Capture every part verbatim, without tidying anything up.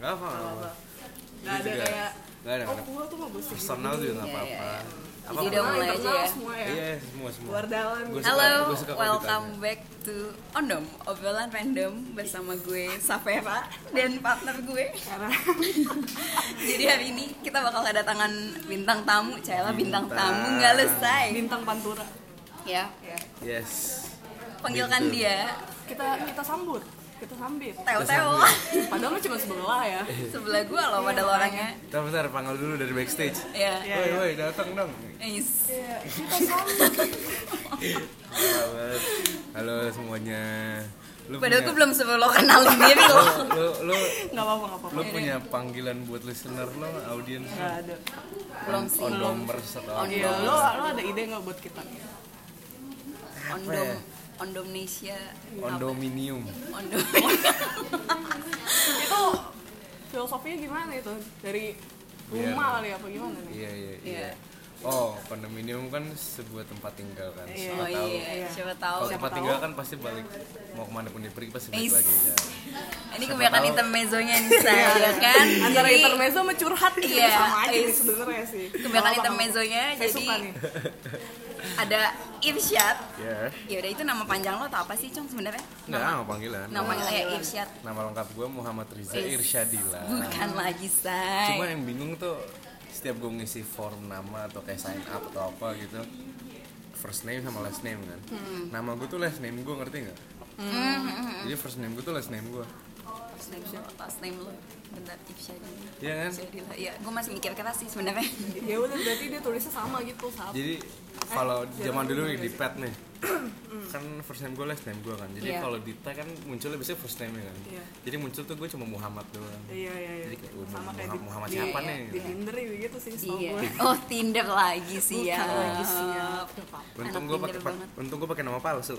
Gak apa apa. Gak ada kayak Gak ada. Oh gua tuh mau bersih personal juga nggak apa-apa. Apa jadi udah mulai aja ya. Semua ya. Iya semua semua. Luar dalam. Halo, gua suka welcome back to Ondom, obrolan random bersama gue Safera dan partner gue. Jadi hari ini kita bakal kedatangan bintang tamu, Cayla bintang tamu nggak lesai. Bintang Pantura. Ya. Yes. Panggilkan Gitu. dia. Kita kita sambut. Kita sambit. Teo Teo. Padahal cuma sebelah ya. Sebelah gue loh pada orangnya. Bentar, bentar, panggil dulu dari backstage. Iya. Iya, Woi, iya. woi, datang dong. Is. Iya, kita sambut. Halo, halo semuanya. Lu Padahal punya- gue belum sebelum lo kenalin diri lo. lu lu Enggak apa-apa, enggak apa-apa. lu punya panggilan buat listener lo, audiens lo? Enggak ada. Belum sih. Ondomers atau apa? Iya, lo lo ada ide enggak buat kita? Ondom, ya? Ondomnesia. Ondominium. Ondom. Itu filosofinya gimana itu? Dari rumah kali apa gimana nih? Iya, iya, iya. Iya. Oh, kondominium kan sebuah tempat tinggal kan. Iya. Oh Siapa tahu. iya, siapa tahu. Kalau Siapa tempat tahu. tinggal kan pasti balik, mau kemana pun dia pergi pasti balik Is. lagi kan. Ini Siapa kebanyakan tahu. intermezzonya nih saya, ya kan? Antara Jadi, intermezzo sama curhat gitu Iya, sama aja nih is. sebenarnya sih. kebanyakan Nggak apa-apa. intermezzonya, Saya jadi suka nih. ada Irsyad. Ya. Ya udah, itu nama panjang lo atau apa sih, Cong, sebenarnya? Enggak, nama panggilan. Nama kayak Irsyad. Nama lengkap gue Muhammad Riza Is. Irsyadillah. Bukan lagi, say. Cuma yang bingung tuh setiap gue ngisi form nama atau kayak sign up atau apa gitu, first name sama last name kan. Nama gue tuh last name gue, ngerti nggak? Jadi first name gue tuh last name gue. Last name lo, last name lo. Bentar, Irsyad. Iya kan? Irsyadillah. Iya, gue masih mikir keras sih sebenarnya. Ya udah berarti dia tulisnya sama gitu, sama. Jadi kalau zaman dulu nih di pet nih, kan first name gue last name gue kan. Jadi Iya. kalau di tag kan munculnya biasanya first name kan. Iya. Jadi muncul tuh gue cuma Muhammad doang. Iya iya iya. Jadi kayak uh, Sama kayak Muhammad, di- Muhammad di- siapa iya, nih? Di Tinder gitu sih setahu Iya. gue. Oh, Tinder lagi sih ya. Bukan lagi siap. Nggak apa-apa. Untung Anak gue Tinder pakai banget. untung gue pakai nama palsu.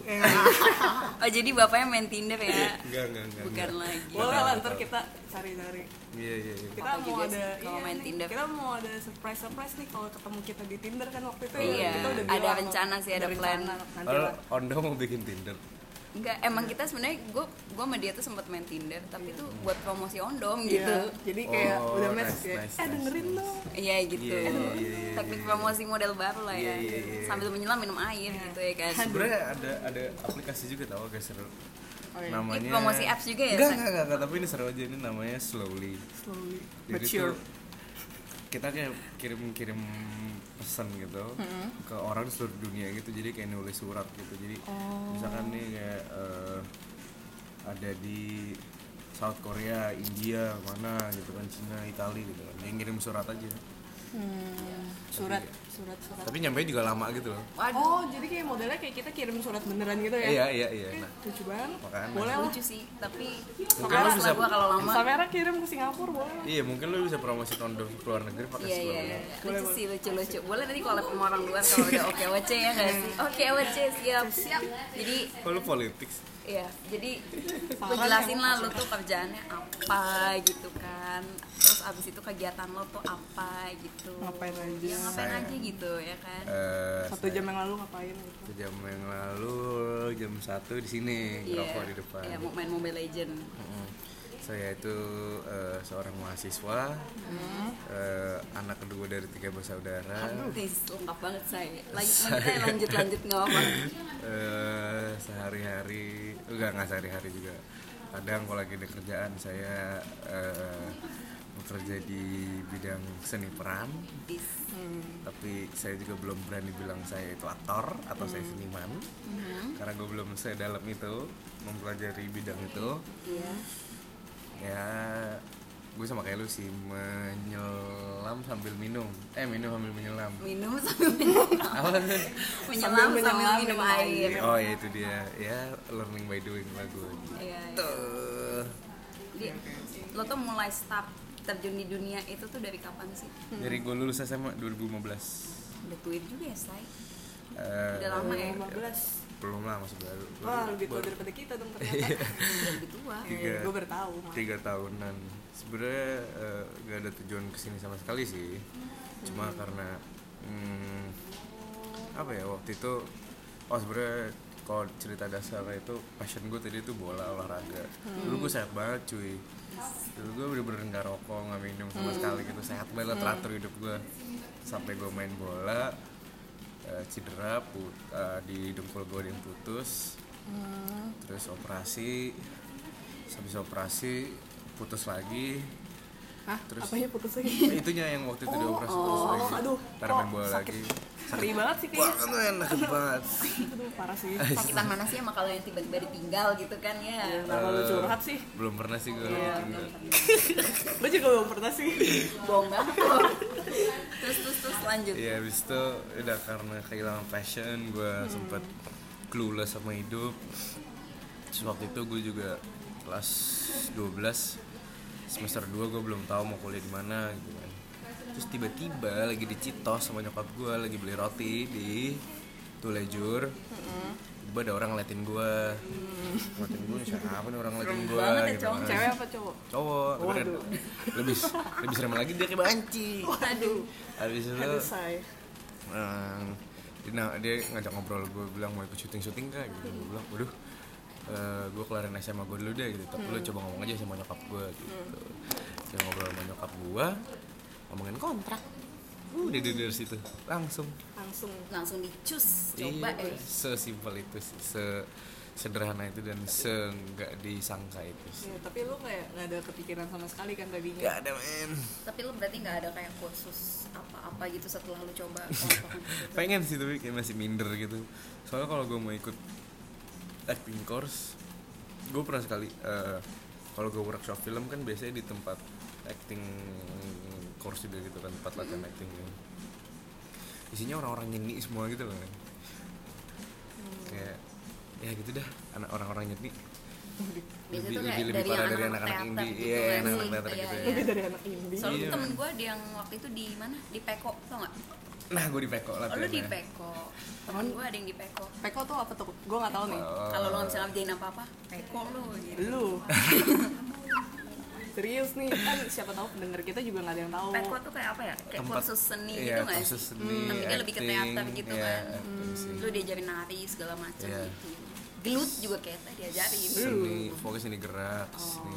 Oh, jadi bapaknya main Tinder ya? Enggak, enggak, enggak. Bukan enggak. lagi. Boleh lah ntar kita cari-cari. Iya, iya, iya. Kita Apa mau juga ada sih kalau iya main nih, Tinder. Kita mau ada surprise surprise nih kalau ketemu kita di Tinder kan waktu itu. Iya, kita udah ada bilang, rencana sih, ada plan. rencana. Nanti Oh, lah. Ondo mau bikin Tinder. Enggak, emang kita sebenarnya gue gue sama dia tuh sempat main Tinder, tapi tuh buat promosi ondom Iya, gitu. jadi kayak Oh, udah match nice, kayak, nice, eh nice, dengerin nice. dong. Iya gitu. Iya, iya, iya, iya, Teknik iya. promosi model baru lah ya. Iya, iya, iya. Sambil menyelam minum air gitu ya kan. Sebenarnya ada ada aplikasi juga tau guys, seru. Oh, iya. Namanya Ini promosi apps juga ya, Enggak, Sa? enggak, enggak, enggak, tapi ini seru aja, ini namanya Slowly. Slowly but Jadi sure. tuh kita kayak kirim-kirim pesan gitu ke orang di seluruh dunia gitu, jadi kayak nulis surat gitu. Jadi misalkan nih kayak eh, ada di South Korea, India, mana gitu kan, Cina, Italia gitu kan, dia ngirim surat aja. Hmm, surat, surat, surat. Tapi nyampe juga lama gitu loh. Waduh, Oh, jadi kayak modelnya kayak kita kirim surat beneran gitu ya? Iya, iya, iya. Eh, Nah, lucu banget. makanya. Boleh lah. lucu sih, tapi Mungkin males lo lah bisa- gue kalau lama. Samera kirim ke Singapura boleh. Iya, mungkin lo bisa promosi kondom ke luar negeri pakai Iya iya Slowly. iya, Boleh, lucu boleh. sih, lucu lucu. Boleh nanti kalau sama orang luar kalau udah oke oke ya nggak sih? Oke oke siap siap. Jadi Kok lo politik? iya, jadi lu Parah jelasin ya. lah lu tuh kerjaannya apa gitu kan. Terus abis itu kegiatan lo tuh apa gitu. Ngapain aja. Ya ngapain Saya- aja gitu ya kan. Eh, Satu jam yang lalu ngapain gitu. Satu jam yang lalu jam satu di sini ngerokok di depan. Iya, mau main Mobile Legend. Mm-mm. Saya itu eh, seorang mahasiswa, eh, anak kedua dari tiga bersaudara. Tis, lengkap banget saya. Lanjut, lanjut, lanjut, lanjut nggak apa-apa. Eh, sehari-hari, enggak nggak sehari-hari juga. Kadang kalau lagi ada kerjaan saya eh, bekerja di bidang seni peran, Tis. tapi saya juga belum berani bilang saya itu aktor atau saya seniman, karena gue belum sedalam itu mempelajari bidang itu. Iya. Ya, gue sama kayak lu sih, menyelam sambil minum, eh minum sambil menyelam. Minum sambil minum. Apa sih? Menyelam Sambil sambil menyelam, minum minum air. Oh ya itu dia, ya learning by doing lah gue. Iya. iya. Tuh. Jadi lo tuh mulai start terjun di dunia itu tuh dari kapan sih? Dari gue lulus S M A dua ribu lima belas. Udah tua juga ya, Say? Eh, Udah lama ya? lima belas. belum lah, masih baru. Wah, lebih tua baru- daripada kita dong ternyata. Udah lebih tua. Tiga. Gue bertahu. tiga tahunan. Sebenarnya eh, gak ada tujuan kesini sama sekali sih. Cuma karena hmm, apa ya waktu itu, oh sebenarnya kalau cerita dasarnya itu passion gue tadi itu bola, olahraga. hmm. Dulu gue sehat banget cuy, dulu gue bener-bener nggak rokok, nggak minum sama hmm. sekali gitu, sehat banget, hmm. teratur hidup gue. Sampai gue main bola, uh, cedera, put, uh, di dengkul gue ada yang putus, hmm. terus operasi, habis operasi putus lagi. Hah? Terus apanya putus lagi? Itunya yang waktu itu oh, dioperasi oh, putus lagi. Aduh, ntar main bola sakit. lagi. Ngeri banget sih kayaknya. Wah, itu enak banget. Aduh, parah sih. Sakitan mana sih sama kalau yang tiba-tiba ditinggal gitu kan ya? Kenapa lu curhat sih? Belum pernah sih gue. Iya, gue juga belum pernah sih. Bohong banget. terus terus terus lanjut. Iya, habis itu udah karena kehilangan passion, gue hmm. sempet clueless sama hidup. Terus waktu itu gue juga kelas dua belas, semester dua gue belum tahu mau kuliah di mana gitu kan. Terus tiba-tiba lagi di Citos sama nyokap gue lagi beli roti di Tulejur. Mm-hmm. Tiba ada orang ngeliatin gue. Mm. Ngeliatin gue, siapa nih orang ngeliatin gue gitu kan. Cewek apa cowok? Cowok. Oh, lebih lebih lebih serem lagi dia kayak banci. Waduh. Habis itu nah, dia ngajak ngobrol, gue bilang mau ikut syuting-syuting kah gitu. Gue bilang, waduh, uh, gue kelarin S M A gue dulu deh gitu. Tapi hmm. lu coba ngomong aja sama nyokap gue gitu. Hmm. Saya ngobrol sama nyokap gue, ngomongin kontrak. Uh, udah dari situ langsung langsung langsung dicus coba iya, eh sesimpel itu sih, se sederhana itu dan se nggak disangka itu sih. Ya, tapi lu kayak nggak ada kepikiran sama sekali kan tadinya? Nggak ada men. Tapi lu berarti nggak ada kayak kursus apa-apa gitu setelah lu coba? Pengen sih tapi kayak masih minder gitu. Soalnya kalau gue mau ikut acting course, gue pernah sekali uh, kalau gue workshop film kan biasanya di tempat acting course juga gitu kan, tempat latihan mm-hmm. acting gitu. Isinya orang-orang nyeni semua gitu kan. Hmm. Kayak ya gitu dah, anak orang-orang nyeni. Lebih lebih lebih parah dari anak-anak indie. Iya, gitu anak-anak teater iya, gitu iya. ya. Lebih dari anak indie. Soalnya iya. temen gue ada yang waktu itu di mana? Di Peko, tau nggak? Nah, gue di Peko lah. Oh, lu di Peko. Temen gue ada yang di Peko. Peko tuh apa tuh? Gue nggak tahu nih. Oh. Kalau lu nggak bisa ngerjain apa-apa, Peko lu. Gitu. Lu. Serius nih, kan siapa tahu pendengar kita juga nggak ada yang tahu. Peko tuh kayak apa ya? Kayak tempat, kursus seni iya, gitu nggak kursus sih? seni, hmm, tapi dia lebih ke teater gitu iya, kan. Hmm. Lu diajarin nari segala macam iya. gitu. Gelut juga kayak tadi diajarin. Seni, pokoknya seni gerak, oh. seni.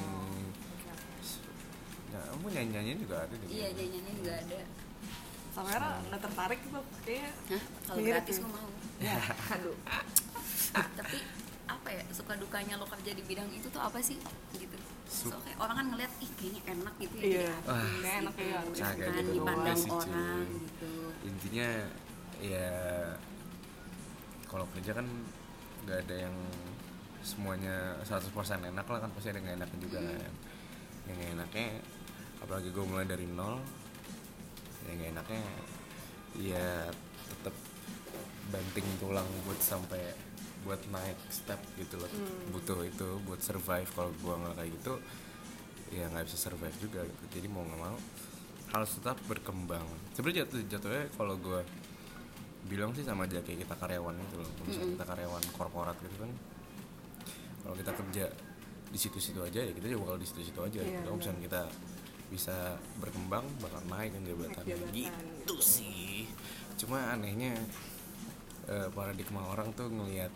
Ya, kamu nyanyi-nyanyi juga ada deh. Iya, nyanyi juga ada. Samara nggak tertarik tuh kayaknya. Hah? Kalau gratis gue mau. Ya, aduh. Tapi apa ya, suka dukanya lo kerja di bidang itu tuh apa sih gitu? So, kayak orang kan ngeliat, ih kayaknya enak gitu ya. Iya, jadi enak ya. Kan gitu dipandang orang gitu. Intinya ya kalau kerja kan nggak ada yang semuanya seratus persen enak lah kan, pasti ada yang enaknya juga mm. kan. Yang enaknya apalagi gue mulai dari nol, yang enaknya ya tetap banting tulang buat sampai buat naik step gitu loh. Mm. Butuh itu buat survive. Kalau gue nggak kayak gitu ya nggak bisa survive juga gitu. Jadi mau nggak mau harus tetap berkembang. Sebenarnya jatuh jatuhnya kalau gue bilang sih sama aja kayak kita karyawan gitu loh. Misalnya mm-hmm. kita karyawan korporat gitu kan, kalau kita kerja di situ-situ aja ya kita juga bakal di situ-situ aja. Yeah, kalau misalnya kita bisa berkembang bakal naik kan jabatannya gitu, gitu sih. Cuma anehnya uh, paradigma orang tuh ngelihat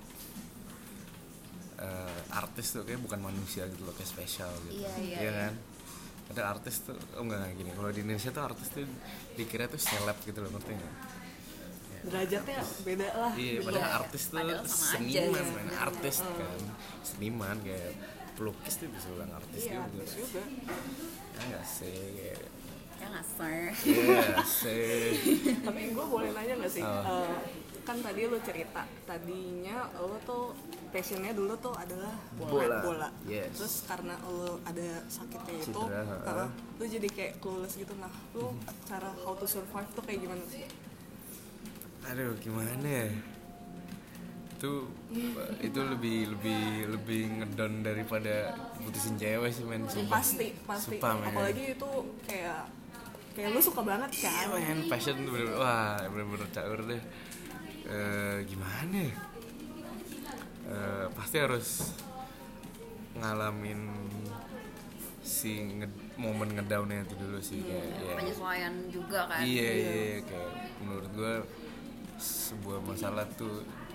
uh, artis tuh kayak bukan manusia gitu loh, kayak spesial gitu. Iya, iya, iya kan? Ada artis tuh, oh enggak gini, kalau di Indonesia tuh artis tuh dikira tuh seleb gitu loh, ngerti nggak? Derajatnya beda lah. Iya, padahal ya, artis tuh seniman, aja, ya. artis hmm. kan, seniman kayak pelukis tuh bisa bilang artis iya, juga. Artis juga. Ya nggak sih, kayak. Ya nggak sih. Iya sih. Tapi gue boleh nanya nggak sih? Oh. Uh, kan tadi lo cerita, tadinya lo tuh passionnya dulu tuh adalah bola. bola. Yes. Terus karena lo ada sakitnya itu, Cedera, uh, lo jadi kayak clueless gitu. Nah, lo cara how to survive tuh kayak gimana sih? Aduh, gimana ya? Itu itu lebih lebih lebih ngedon daripada putusin cewek sih men. Pasti, pasti. Sumpah, apalagi itu kayak kayak lu suka banget kan? Iya men, passion tuh bener-bener wah bener-bener caur deh. E, gimana ya? E, pasti harus ngalamin si nge- momen ngedownnya itu dulu sih. Hmm, kayak ya. Penyesuaian juga kan? Iya, iya, kayak menurut gue sebuah masalah tuh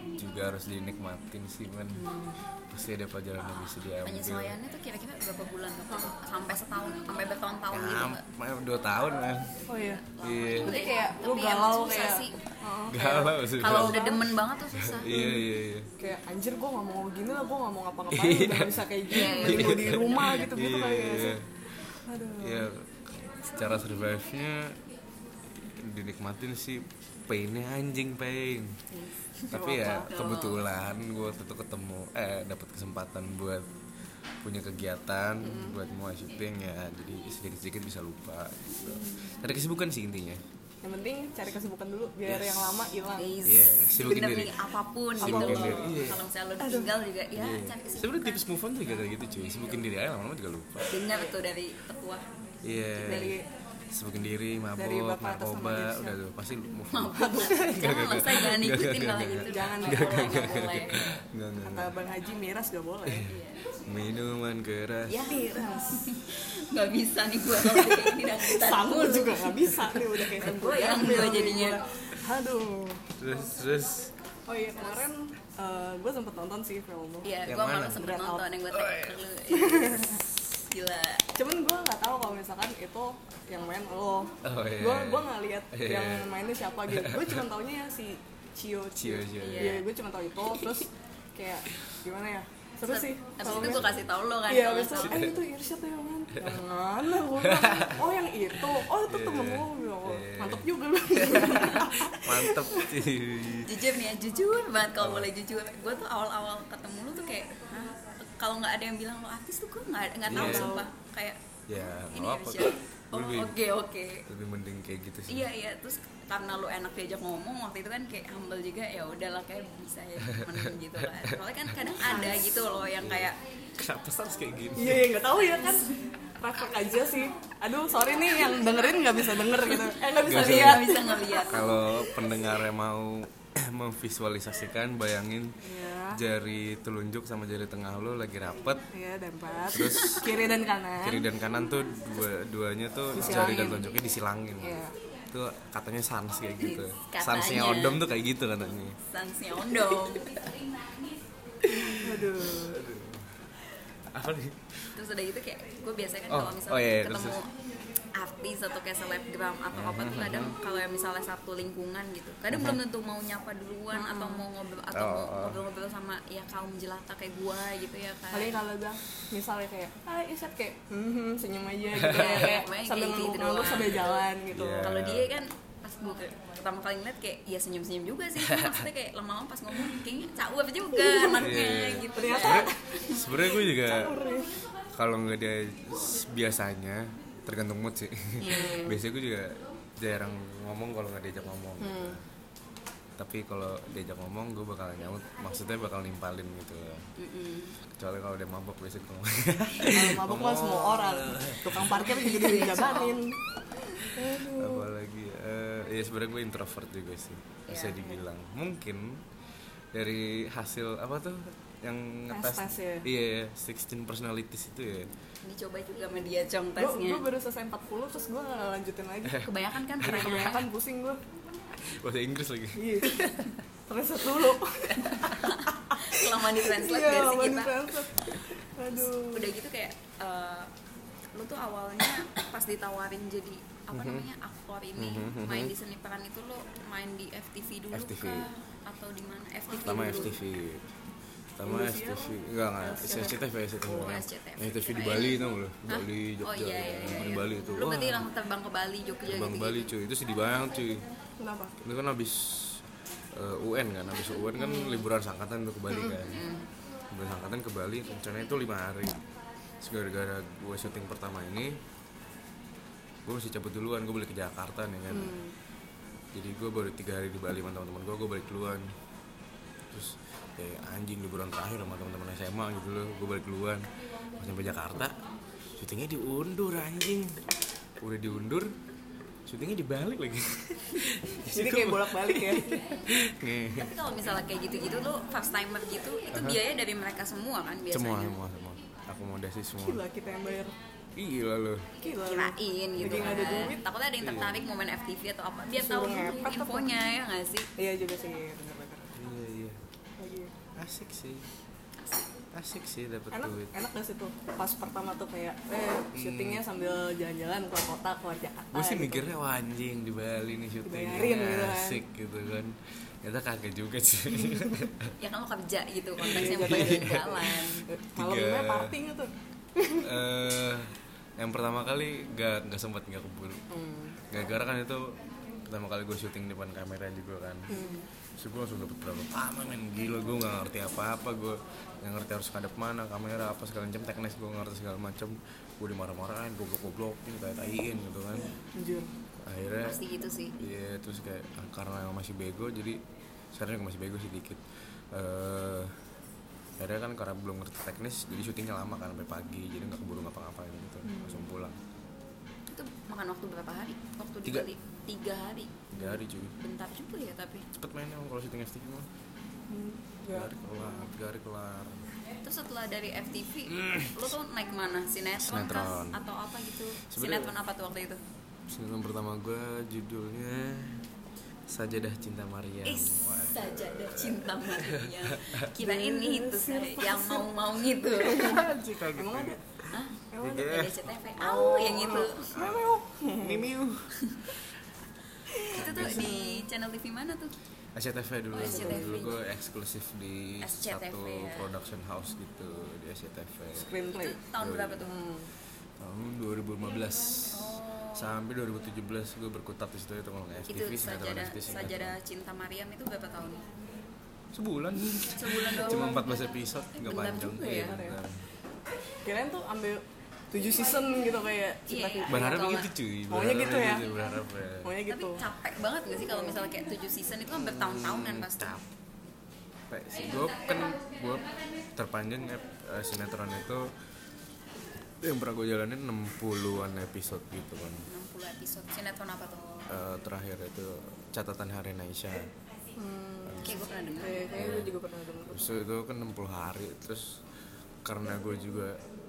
juga harus dinikmatin sih kan. Hmm. Pasti ada pelajaran yang bisa diambil. Penyesuaiannya tuh kira-kira berapa bulan tuh? Sampai setahun, sampai bertahun-tahun gitu nggak? Dua tahun kan. Oh iya. Iya. Berarti kayak lu Tapi galau susah kayak sih. Oh, galau sih. Kalau udah demen banget tuh susah. Iya iya iya. Kayak anjir gue gak mau gini lah, gue gak mau ngapa-ngapain udah gak bisa kayak gini, gue di rumah gitu-gitu kayak gitu. Aduh. Iya. Secara survive-nya dinikmatin sih, pain-nya anjing pain. Tapi ya kebetulan gue waktu itu ketemu eh dapat kesempatan buat punya kegiatan hmm. buat mau syuting ya, jadi sedikit-sedikit bisa lupa gitu. Cari kesibukan sih intinya. Yang penting cari kesibukan dulu biar yes. yang lama hilang. Iya, yeah, sibukin diri. Apapun gitu sibukin loh. Yeah. Kalau misalnya lo tinggal juga ya yeah. cari kesibukan. Sebenarnya tips move on juga kayak gitu cuy, sibukin diri aja lama-lama juga lupa. Dengar tuh dari tetua. Iya. Yeah. Dari sibukin diri, mabok, narkoba, udah tuh pasti move on. Jangan, saya jangan ikutin kalau gitu. Jangan, nggak boleh. Kata Bang Haji miras gak boleh. Minuman keras. Ya miras. Gak bisa nih gue kalau kayak gini dan kita Sama juga gak bisa nih udah kayak gue yang gue jadinya. Aduh. Terus terus. Oh iya kemarin uh, gue sempet nonton sih filmmu. Iya, gue malah sempet nonton yang gue tag dulu. Gila. Cuman gue nggak tahu kalau misalkan itu yang main lo. Oh, iya. Gue gue nggak lihat iya. yang mainnya siapa gitu. Gue cuma taunya ya si Cio. Cio Cio. Iya, gue cuma tahu itu. Terus kayak gimana ya? Seru sih. Abis itu gue kasih tau lo kan. Iya, abis itu, eh itu Irsyad ya man. Yang mana gue oh yang itu. Oh itu temen gue. Oh, mantep juga lu. Mantep sih. Jujur nih ya, jujur banget kalau boleh jujur. Gue tuh awal-awal ketemu lu tuh kayak kalau nggak ada yang bilang lo artis tuh gue nggak nggak tahu yeah. sumpah kayak ya ini apa oh oke oke okay. lebih mending kayak gitu sih. Iya iya, terus karena lu enak diajak ngomong waktu itu kan kayak humble juga, ya udahlah kayak bisa ya temen gitu kan. Soalnya kan kadang ada gitu loh yang kayak kenapa harus kayak gini? Iya yeah, nggak tahu ya kan. Reflek aja sih. Aduh sorry nih yang dengerin nggak bisa denger gitu. Eh nggak bisa lihat. Nggak bisa ngeliat. Kalau pendengarnya mau memvisualisasikan, bayangin yeah. jari telunjuk sama jari tengah lo lagi rapet. Iya, yeah, dempet. Terus kiri dan kanan. Kiri dan kanan tuh dua duanya tuh disilangin. Jari dan telunjuknya disilangin. Yeah. Itu katanya sans kayak gitu. Katanya. Sansnya Ondom tuh kayak gitu katanya. Sansnya Ondom. Aduh. Apa nih? Terus udah gitu kayak gue biasanya kan oh, kalau misalnya oh, iya, ketemu terus, artis atau kayak selebgram atau apa tuh kadang kalau yang misalnya satu lingkungan gitu kadang belum tentu mau nyapa duluan hmm. atau mau ngobrol atau oh, mau oh. ngobrol-ngobrol sama ya kaum jelata kayak gua gitu ya kan. Paling kalau bilang misalnya kayak ah Irsyad kayak hmm senyum aja gitu ya kayak sambil ngangguk sambil jalan gitu. Yeah. Kalau dia kan pas gua pertama kali ngeliat kayak ya senyum-senyum juga sih maksudnya kayak lama-lama pas ngomong kayaknya cawep juga anaknya yeah. gitu. Ternyata sebenarnya gue juga kalau nggak dia biasanya tergantung mood sih. Yeah. Biasanya gue juga jarang ngomong kalau nggak diajak ngomong. Hmm. Tapi kalau diajak ngomong gue bakal nyaut, maksudnya bakal nimpalin gitu. Mm-mm. Kecuali kalau dia mabok biasanya kalau mabok mah semua orang. Tukang parkir juga dijabanin. Apalagi uh, ya sebenarnya gue introvert juga sih, bisa yeah. dibilang. Mungkin dari hasil apa tuh yang ngetes ya? Iya, sixteen personalities itu ya. Dicoba juga media cong tesnya. Gue baru selesai empat puluh terus gue gak lanjutin lagi. Kebanyakan kan kebanyakan pusing gue. Bahasa Inggris lagi. Iya. Translate dulu. Kelamaan di translate iya, versi kita. Aduh. Udah gitu kayak uh, lu tuh awalnya pas ditawarin jadi apa mm-hmm. namanya aktor ini mm-hmm. main di seni peran itu lu main di F T V dulu F T V. Kah atau di mana F T V sama dulu? F T V sama S C T V enggak enggak S C T V S C T V oh, S C T V di Bali tau nggak lo Bali Jogja oh, iya, iya, iya. di Bali itu lu berarti langsung terbang ke Bali Jogja terbang gitu, Bali cuy itu sedih banget cuy. Kenapa? Itu kan habis uh, U N kan habis U N kan hmm. liburan sangkatan tuh ke Bali hmm. kan hmm. liburan sangkatan ke Bali rencananya itu lima hari. Terus gara-gara gue syuting pertama ini gue mesti cabut duluan, gue balik ke Jakarta nih kan hmm. jadi gue baru tiga hari di Bali sama teman-teman gue, gue balik duluan. Terus kayak anjing liburan terakhir sama teman-teman S M A gitu loh, gue balik duluan. Pas sampai Jakarta syutingnya diundur anjing, udah diundur syutingnya dibalik lagi. Jadi kayak bolak-balik ya. Tapi kalau misalnya kayak gitu-gitu lo first timer gitu itu uh-huh. biaya dari mereka semua kan biasanya? Semua, semua, semua. Akomodasi semua. Gila kita yang bayar. Gila loh. Gila. Kirain gitu kan. Ada duit. Takutnya ada yang tertarik mau main F T V atau apa biar tahu dulu infonya ya nggak sih? Iya juga sih benar-benar. Iya iya. asik sih asik sih dapat duit. Enak gak sih tuh pas pertama tuh kayak eh syutingnya sambil jalan-jalan keluar kota keluar Jakarta. Gue sih gitu. mikirnya wah anjing di Bali nih syutingnya gitu asik kan. Gitu kan. Ternyata kagak juga sih. Ya kan lo kerja gitu konteksnya bukan jalan. Malamnya party nggak tuh? uh, yang pertama kali gak gak sempat nggak keburu. Hmm. Gara-gara kan itu pertama kali gue syuting depan kamera juga kan. Hmm. Terus gue langsung dapet berapa lama men gila, gue nggak ngerti apa-apa, gue nggak ngerti harus ngadep mana kamera apa segala macam teknis, gue nggak ngerti segala macam, gue dimarah-marahin, goblok-goblokin, tai-taiin gitu kan. Anjir. Akhirnya pasti gitu sih. Iya, terus kayak karena masih bego jadi sekarang juga masih bego sih dikit. Uh, akhirnya kan karena belum ngerti teknis jadi syutingnya lama kan sampai pagi, jadi nggak keburu ngapa-ngapain gitu, hmm. langsung pulang. Itu makan waktu berapa hari? Waktu tiga. di Bali tiga hari. Tiga hari cuy. Bentar juga ya tapi. Cepet mainnya kalau syuting F T V mah. Hmm. Tiga hari kelar, tiga hari kelar. Terus setelah dari F T V, mm. lo tuh naik mana? Sinetron, Sinetron. Atau apa gitu? Sebenernya, sinetron apa tuh waktu itu? Sinetron pertama gue judulnya Sajadah Cinta Maryam. Eh, Sajadah Cinta Maryam. Kirain itu yang mau-mau gitu. Emang ada? Hah? Emang ada D C T V? Oh, yang itu. Mimiu. Itu tuh di channel T V mana tuh? S C T V dulu. Oh, S C T V. Dulu gue eksklusif di S C T V, satu ya. production house gitu di S C T V. Screenplay. Tahun berapa tuh? Hmm. Tahun dua ribu lima belas. Oh. Sampai dua ribu tujuh belas gue berkutat di situ itu kalau nggak F T V. Itu Sajadah, Sajadah Cinta Maryam itu berapa tahun? Sebulan. Sebulan doang. Cuma empat belas episode, nggak bentar panjang. juga ya. Iya, Kirain tuh ambil tujuh season gitu kayak Cinta Iya. Berharap Kalau begitu cuy. Maunya gitu ya? Berharap ya. Maunya gitu. Tapi capek banget gak sih kalau misalnya kayak tujuh season itu kan bertahun-tahun kan pasti. Capek sih. Gue kan gue terpanjang uh, sinetron itu yang pernah gue jalanin enam puluhan episode gitu kan. enam puluh episode. Sinetron apa tuh? Uh, terakhir itu Catatan Hari Naisha. Hmm. Kayak gue pernah dengar. Kayak kayak gue juga pernah dengar. Terus itu kan enam puluh hari, terus karena gue juga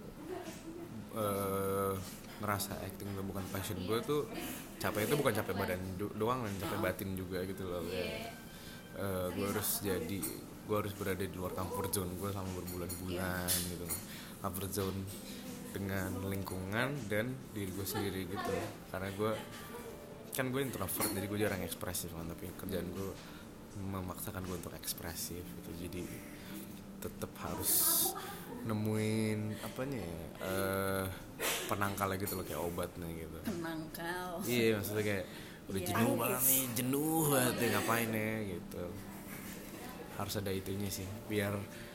uh, ngerasa acting itu bukan passion gue tuh, capek itu bukan capek badan do- doang, capek batin juga gitu loh ya. Uh, gue harus jadi, gue harus berada di luar comfort zone gue selama berbulan-bulan gitu, comfort zone dengan lingkungan dan diri gue sendiri gitu. Karena gue kan gue introvert, jadi gue jarang ekspresif kan, tapi kerjaan gue memaksakan gue untuk ekspresif gitu, jadi tetap harus nemuin apanya ya, uh, penangkalnya gitu loh, kayak obatnya gitu. Penangkal. Iya, maksudnya kayak udah Yeah. jenuh banget nih, jenuh banget nih, ngapain ya gitu. Harus ada itunya sih, biar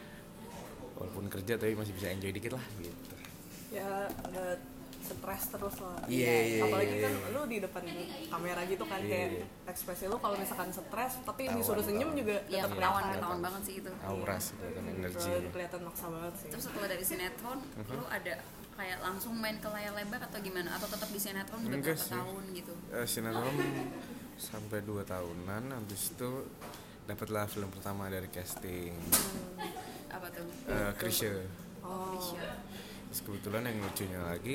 walaupun kerja tapi masih bisa enjoy dikit lah gitu. Ya ada stres terus lah. Iya, yeah, yeah, apalagi yeah, kan yeah. lu di depan kamera gitu kan, Yeah, kayak yeah. ekspresi lu kalau misalkan stres tapi Tawan, disuruh senyum tawan. juga Iya, tetap ketahuan kelihatan. ketahuan banget sih itu. Aura sih, kelihatan energi. Terus kelihatan maksa banget sih. Terus setelah dari sinetron, Uh-huh. lu ada kayak langsung main ke layar lebar atau gimana? Atau tetap di sinetron udah Enggak berapa sih. tahun gitu? Uh, sinetron sampai dua tahunan, habis itu dapatlah film pertama dari casting. Hmm, apa tuh? Uh, Krisya. Oh. Krisya. Terus kebetulan yang lucunya lagi,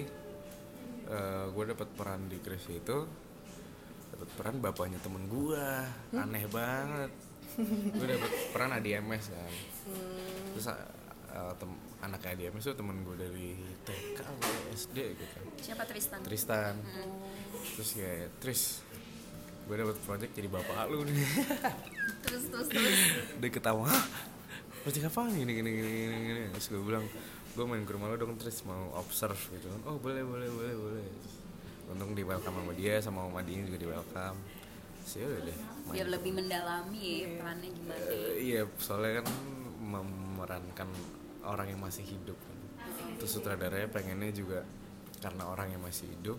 uh, gue dapat peran di Krisya itu, dapat peran bapaknya temen gue, hmm? Aneh banget. Gue dapat peran A D M S kan. Hmm. Terus uh, tem- anak A D M S itu temen gue dari T K atau S D gitu. Siapa Tristan? Tristan. Hmm. Terus kayak Tris, gue dapat project jadi bapak lu nih. Terus terus terus. Dia ketawa, hah? Project apa gini gini gini gini gini. Terus gue bilang, gue main ke rumah lo dong, Tris, mau observe gitu kan. Oh boleh boleh boleh boleh. Terus, untung di welcome sama dia, sama Mama Dini juga di welcome. Sih udah deh. Biar lebih mendalami ya perannya gimana. Uh, iya, soalnya kan memerankan orang yang masih hidup kan. Terus sutradaranya pengennya juga karena orang yang masih hidup,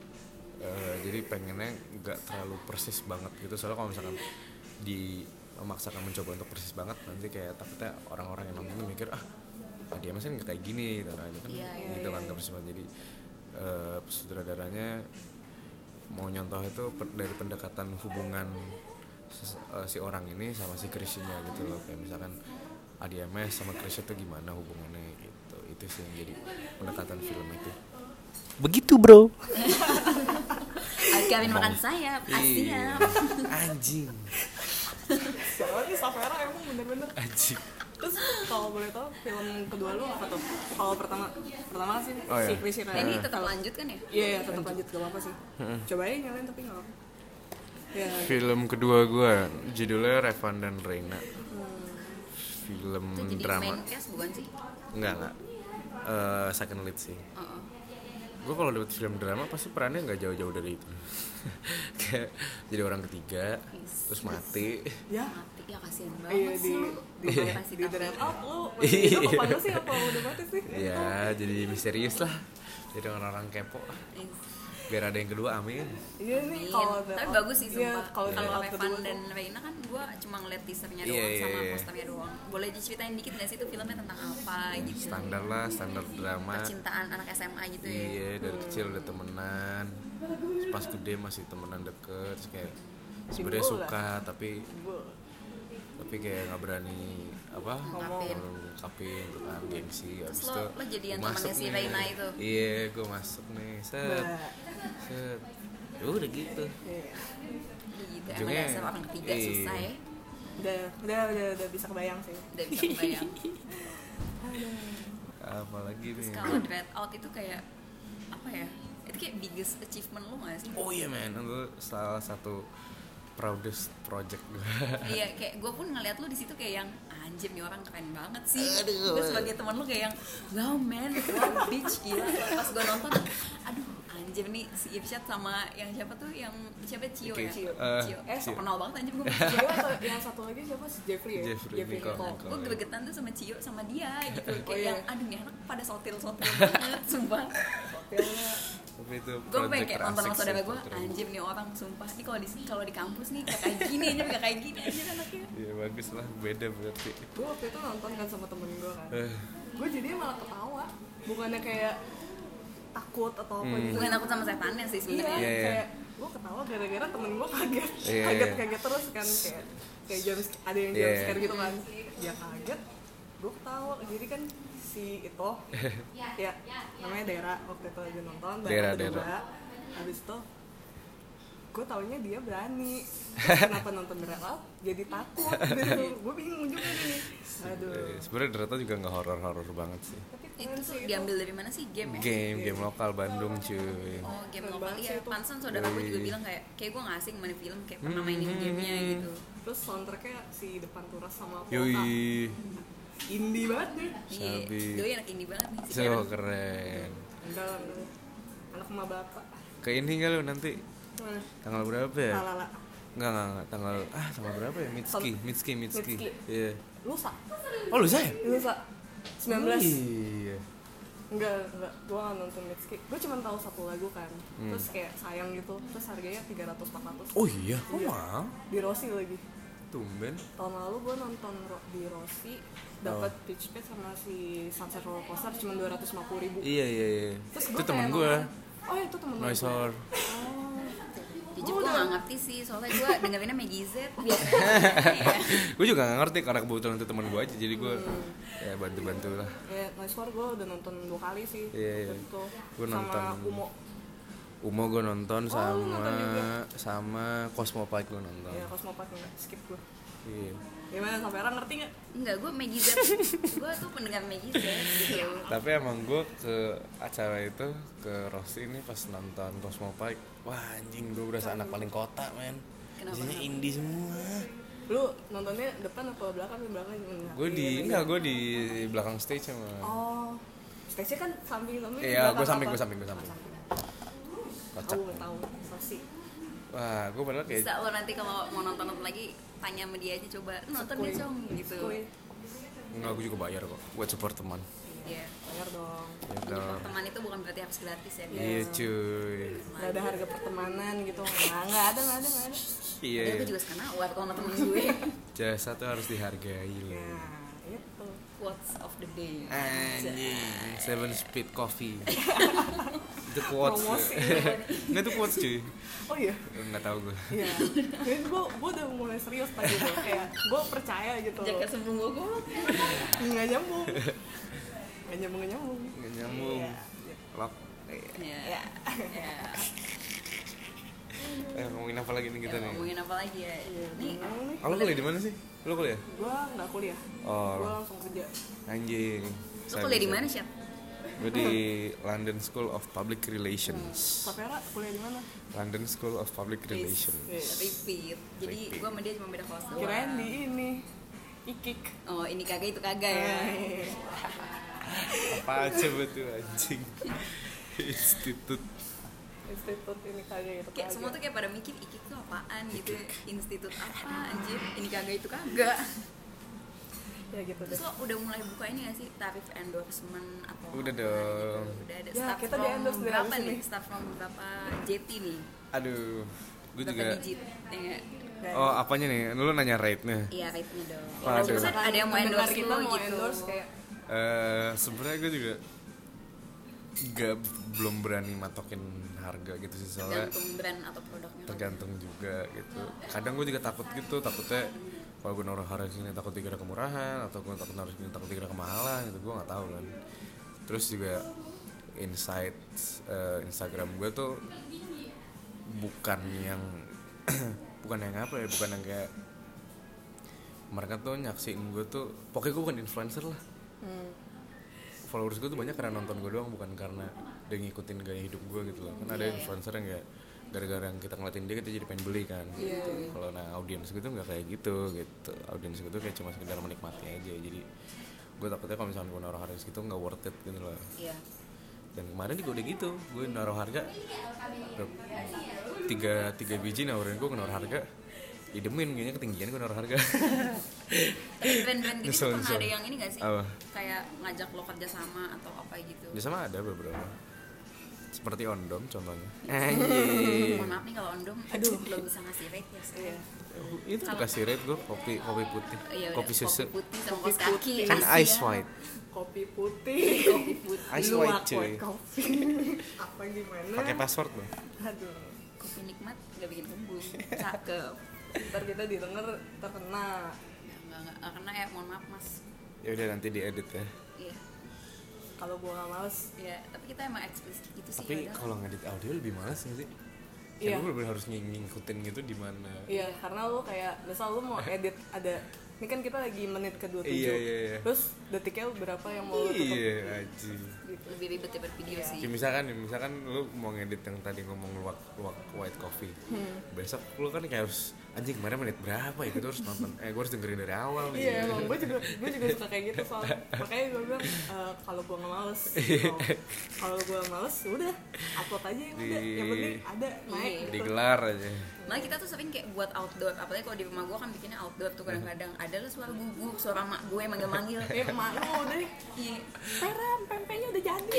uh, jadi pengennya nggak terlalu persis banget gitu. Soalnya kalau misalkan di memaksakan mencoba untuk persis banget, nanti kayak takutnya orang-orang yang nonton mikir ah dia masih nggak kayak gini gitu kan, Iya, iya, gitu kan nggak persis banget. Jadi uh, sutradaranya mau nyontoh itu per- dari pendekatan hubungan ses- uh, si orang ini sama si Krisya gitu loh, kayak misalkan A D M S sama Krisya tuh gimana hubungannya gitu. Itu sih yang jadi pendekatan film itu. Begitu bro. Kawin makan sayap, Iya. asiap. Anjing. Siapa nih Safera emang bener-bener. Anjing. Terus kalau boleh tahu film kedua lu apa tuh? Kalau pertama pertama sih Oh, iya. si Chris Ryan. Ini tetap lanjut kan ya? Iya, iya tetap lanjut gak apa-apa sih. Coba aja nyalain tapi nggak apa. Ya. Film kedua gue judulnya Revan dan Reina. Film Itu jadi drama. main cast bukan sih? Enggak enggak. Eh, second lead sih. Uh-uh. Gue kalau dapet film drama pasti perannya nggak jauh-jauh dari itu. Kayak jadi orang ketiga, terus mati. Ya. Mati ya, kasihan Iya banget di sih lu. di Kasih di tahu. Dread Out lu. Itu kepanggil sih apa udah mati sih? Ya, jadi misterius lah. Jadi orang-orang kepo. Biar ada yang kedua, amin. Iya nih Amin. kalau Tapi bagus sih iya, sumpah. kalau Kalau Dread Out Revan kedua dan tuh- Reina kan gue cuma ngeliat teasernya Iya, doang iya, sama iya. posternya doang. Boleh diceritain dikit nggak sih itu filmnya tentang apa gitu? Standar lah, standar drama. Percintaan anak S M A gitu ya. Iya, dari kecil udah temenan. Terus pas gede masih temenan deket. Terus kayak sebenarnya Timbul lah. suka tapi Gua tapi kayak nggak berani apa Ngungkapin. ngungkapin gitu kan, gengsi. Habis Terus itu lo, lo jadian gua masuk temannya si nih. Reina itu. Iya, gue masuk nih. Set, Bah. set. Ya udah gitu. Iya. Gitu, emang Ujungnya, dasar orang ketiga iya. susah ya. Udah, udah, udah, udah bisa kebayang sih. Udah bisa kebayang. Apalagi nih. Terus kalau Dread Out itu kayak apa ya? Itu kayak biggest achievement lo gak sih? Oh iya men, itu salah satu proudest project gue. Iya, kayak gue pun ngeliat lo di situ kayak yang anjir nih orang keren banget sih. Gue sebagai teman lo kayak yang wow man, wow bitch gila. Pas gue nonton, aduh anjir nih si Irsyad sama yang siapa tuh yang siapa Cio ya? Cio. Cio. Eh, Eh, so Cio. kenal banget anjir gue. Jadi atau yang satu lagi siapa? Jeffrey ya? Jeffrey Nicole. Nicole. Gue gregetan tuh sama Cio sama dia gitu. Kayak Oh, iya. yang aduh nih anak pada sotil-sotil banget, sumpah. Filmnya Tapi itu Gue pengen project kayak nonton sama asik saudara sih, gue, keren. anjir nih orang sumpah. Ini kalau di kalau di kampus nih gak kayak gini aja, gak kayak gini aja anaknya. Iya bagus lah, beda berarti. gue waktu itu nonton kan sama temen gue kan. Eh, Gue jadinya malah ketawa, bukannya kayak takut atau apa Hmm. gitu. Bukan takut sama setannya sih Iya, sebenarnya. Iya, iya. kayak gue ketawa gara-gara temen gue kaget, Iya, kaget-kaget terus kan kayak kayak jam ada yang jam Iya, iya. scare gitu kan, dia kaget, gue ketawa. Jadi kan si itu, ya namanya Dera waktu itu lagi nonton, bareng Dera, berdua. Dera. Habis itu gue taunya dia berani. Terus kenapa nonton Dera Out jadi takut? Gue bingung juga nih. Aduh. eh, Sebenarnya Drata juga nggak horor-horor banget sih. Tapi Itu keren tuh sih diambil dari mana sih game ya? Game, game lokal Bandung cuy. Oh game Keren lokal banget ya. sih itu. Pansan saudara gue juga Yoi. bilang kayak kayak gue nggak asing main film kayak pernah mainin gamenya gitu. Terus soundtracknya si Depan Turas sama Polka. Yoi, Indie banget nih. Iya, Sabi. doi anak indie banget nih si so Karen. keren. Enggak lah, enggak. Anak emak bapak. Ke ini nggak lu nanti Mana? tanggal berapa ya? Lala. Enggak, enggak, enggak, tanggal ah tanggal berapa ya? Mitski, Mitski, Mitski. Mitski. Iya. Lusa. Oh lu saya? Lusa. sembilan belas. Iya. Enggak, enggak. Gua nggak nonton Mitski. Gua cuma tahu satu lagu kan. Hmm. Terus kayak sayang gitu. Terus harganya tiga ratus empat ratus. Oh iya, oh Iya. mahal. Di Rossi lagi. Tumben. Tahun lalu gua nonton ro- di Rossi dapat pitch pit sama si Sunset Roller Coaster cuma dua ratus lima puluh ribu. Iya, iya, iya. Terus Itu gua temen kayak gue. nonton- Oh itu temen lu. Noisor. Oh. Jujur Gua gue udah- gak ngerti sih, soalnya gue dengerinnya Maggie Z biasanya. Iya. Gue juga gak ngerti karena kebetulan itu teman gue aja, jadi gue ya bantu-bantu lah. Ya, Noisor gue udah nonton dua kali sih. Iya, iya. Itu Gua sama nonton. Umo. Umo gue nonton Oh, lu sama nonton juga? sama Cosmopolitan gue nonton. Ya Cosmopolitan enggak skip gue. Iya. Gimana sampai orang ngerti nggak? Enggak, gue Maggie Z. Gue tuh pendengar Maggie Z gitu. Tapi emang gue ke acara itu ke Rossi ini pas nonton Cosmopolitan, wah anjing gue berasa anak paling kota men. Kenapa, Isinya kenapa? indie semua. Lu nontonnya depan apa belakang? Belakang gimana? Gue di enggak gue di belakang stage sama. Oh, stage kan samping samping. Iya, gue samping, gue samping, gue samping. Kocak. Tahu tahu sosi. Wah, gue padahal kayak Bisa lo nanti kalau mau nonton lagi tanya sama dia aja coba nonton dia dong gitu. Skui. enggak, gue juga bayar kok buat support teman. Iya. Bayar dong. Ya Jadi dong. teman itu bukan berarti harus gratis ya. Iya cuy. Gak ada harga pertemanan gitu. Nggak, nggak ada, nggak ada, nggak ada. Iya. Ya, gue juga suka nawar kalau sama temen gue. Jasa tuh harus dihargai loh. Nah, itu. Quotes of the day. Anjing, Seven Speed Coffee. Itu quotes. Promosi. Nggak itu quotes cuy. Oh iya. Nggak tahu gue. Iya. Jadi gue gue udah mulai serius tadi tuh kayak gue percaya gitu. Jaga sebelum gue gue. Nggak nyambung. Nggak nyambung nggak nyambung. Nggak nyambung. Iya. Lock. Ya. Ya. Eh ngomongin apa lagi nih kita Ya, nih? ngomongin apa lagi ya? Nih, Oh, lu kuliah di mana sih? Lu kuliah? Gue nggak kuliah, Oh, gue langsung kerja. anjing. lu kuliah di mana, Syat? Gue di London School of Public Relations. Sapera kuliah di mana? London School of Public Relations. Repeat. Jadi Repeat. gue sama dia cuma beda kelas doang. Kirain di ini Ikik. Oh, ini kagak itu kagak ya. Apa aja betul anjing. Institut. Institut ini kagak itu Kayak kagak. semua tuh kayak pada mikir Ikik tuh apaan gitu. Institut apa anjir? Ini kagak itu kagak. Ya gitu deh. Terus lo udah mulai buka ini gak sih tarif endorsement atau Udah apa dong. gitu? Udah ada Ya, staff kita from di-endorse dari berapa abis nih? ini. Staff from berapa J T nih? Aduh, gue Berapa juga. digit? Ya nggak? Dan Oh, apanya nih? Lu nanya rate-nya? Iya, rate-nya dong. Waduh. Terus ada yang mau pendengar endorse kita lo mau gitu. endorse kayak Eh, sebenarnya gue juga gak belum berani matokin harga gitu sih soalnya Tergantung brand atau produknya. tergantung juga gitu. Kadang gue juga takut gitu, takutnya kalau gue naruh harga sini takut dikira kemurahan atau gue takut naruh sini takut dikira kemahalan gitu, gue nggak tahu kan. Terus juga insight eh, Instagram gue tuh bukan yang bukan yang apa ya, bukan yang kayak mereka tuh nyaksiin gue tuh, pokoknya gue bukan influencer lah. hmm. Followers gue tuh banyak karena nonton gue doang, bukan karena dia ngikutin gaya hidup gue gitu loh. Kan ada Iya, iya. influencer yang kayak gara-gara yang kita ngeliatin dia kita jadi pengen beli kan. Iya, Gitu. iya. Kalau nah audiens gue tuh nggak kayak gitu gitu. Audiens gue tuh kayak cuma sekedar menikmati aja. Jadi gue takutnya kalau misalnya gue naruh harga segitu nggak worth it gitu loh. Iya. Dan kemarin juga udah gitu, gue naruh harga berapa? tiga tiga biji nawarin gue naruh harga, idemin kayaknya ketinggian gue naruh harga. Tapi brand-brand gitu Nyesel, tuh pernah nyesel. ada yang ini gak sih? Apa? Kayak ngajak lo kerja sama atau apa gitu. Di sama ada beberapa. Seperti Ondom contohnya. Mohon maaf nih kalau Ondom belum bisa ngasih rate ya. Saya. Iya. Itu Kalau- kasih rate gue kopi kopi putih, Iya, udah, kopi susu, kopi putih sama Kopi kaos kaki. putih. kan Kasihan. ice white, Kopi putih. Kopi putih. ice Luwak white cuy, white coffee. Apa gimana? pakai password loh. Aduh. Kopi nikmat gak bikin kembung. Cakep. Ntar kita didengar terkena. Ya, enggak, enggak, enggak kena ya, mohon maaf mas. Ya udah nanti diedit ya. Iya, Kalau gua nggak males, iya. Tapi kita emang eksplisit gitu sih. Tapi yaudah. kalau ngedit audio lebih males nggak sih? Iya. Kayak gue bener-bener harus ng- ngikutin gitu di mana. iya karena lu kayak misal lu mau edit ada, ini kan kita lagi menit ke dua puluh tujuh. Iya, iya, iya. Terus detiknya berapa yang mau lu tutup? Iya aja. Gitu. Lebih ribet ya bervideo Iya. sih. Kayak misalkan, misalkan lu mau ngedit yang tadi ngomong luwak luwak white coffee, besok lu kan kayak harus anjing kemarin menit berapa ya, gitu harus nonton, eh gue harus dengerin dari awal nih. Iya emang gue juga gue juga suka kayak gitu soalnya, makanya gue bilang eh, kalau gue nggak males, kalau- kalau gue males ya udah upload aja yang udah, Di- yang penting ada naik Iya. gitu. Digelar aja. Malah kita tuh sering kayak buat outdoor, apalagi kalau di rumah gue kan bikinnya outdoor tuh kadang-kadang ada lah suara guguk, suara mak gue manggil-manggil. Eh emak lu udah nih, Iya. peram pempeknya udah jadi.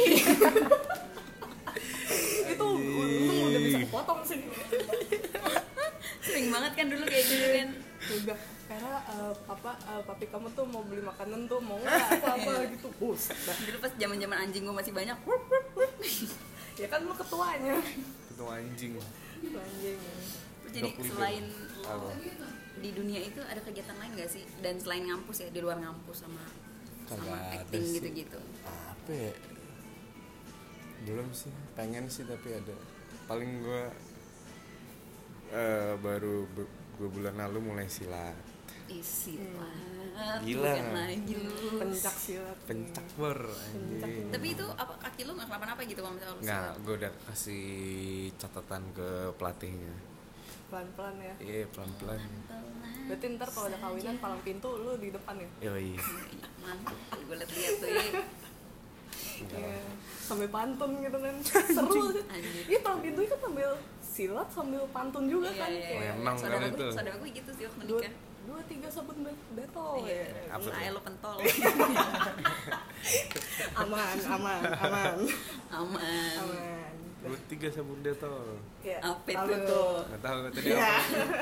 Itu untung udah bisa kepotong sih. Sering banget kan dulu kayak gitu kan. Udah, Pera, eh, papa, eh, papi kamu tuh mau beli makanan tuh mau nggak apa-apa gitu, bus. Nah, Dulu pas zaman-zaman anjing gue masih banyak. ya kan lu ketuanya. Itu anjing. Anjing. Jadi Dok, selain Apa? di dunia itu ada kegiatan lain gak sih? Dan selain ngampus ya, di luar ngampus sama sama Kagak ada acting sih. gitu-gitu. Apa ya? Belum sih, pengen sih tapi ada. Paling gue eh, baru be- dua bulan lalu mulai silat. Isi Hmm. lah. Gila. Bukan lagi lu. Pencak silat. Pencak ber anjing. Tapi itu apa kaki lu nggak kenapa-napa gitu kalau misalnya lu Nggak, silat? gue udah kasih catatan ke pelatihnya. Pelan-pelan ya. Iya, pelan-pelan. Berarti ntar kalau ada kawinan palang pintu lu di depan ya? Yoi. Iya, mantap. Gue liat-liat tuh ya. Iya. Sambil pantun gitu kan. Seru sih. Anjir. Iya palang pintu kan sambil silat sambil pantun juga Iya, kan. iya, iya. Menang kan Saudara itu. gue, saudara gue gitu sih waktu Dua, menikah. dua tiga sabun bet- detol Iya, ya. Apa saya tuh? lo pentol. Aman, aman, aman. Aman. Aman. Dua tiga sabun detol. Ya, Apa tahu itu? tuh. Nggak tahu nggak tadi Iya. apa.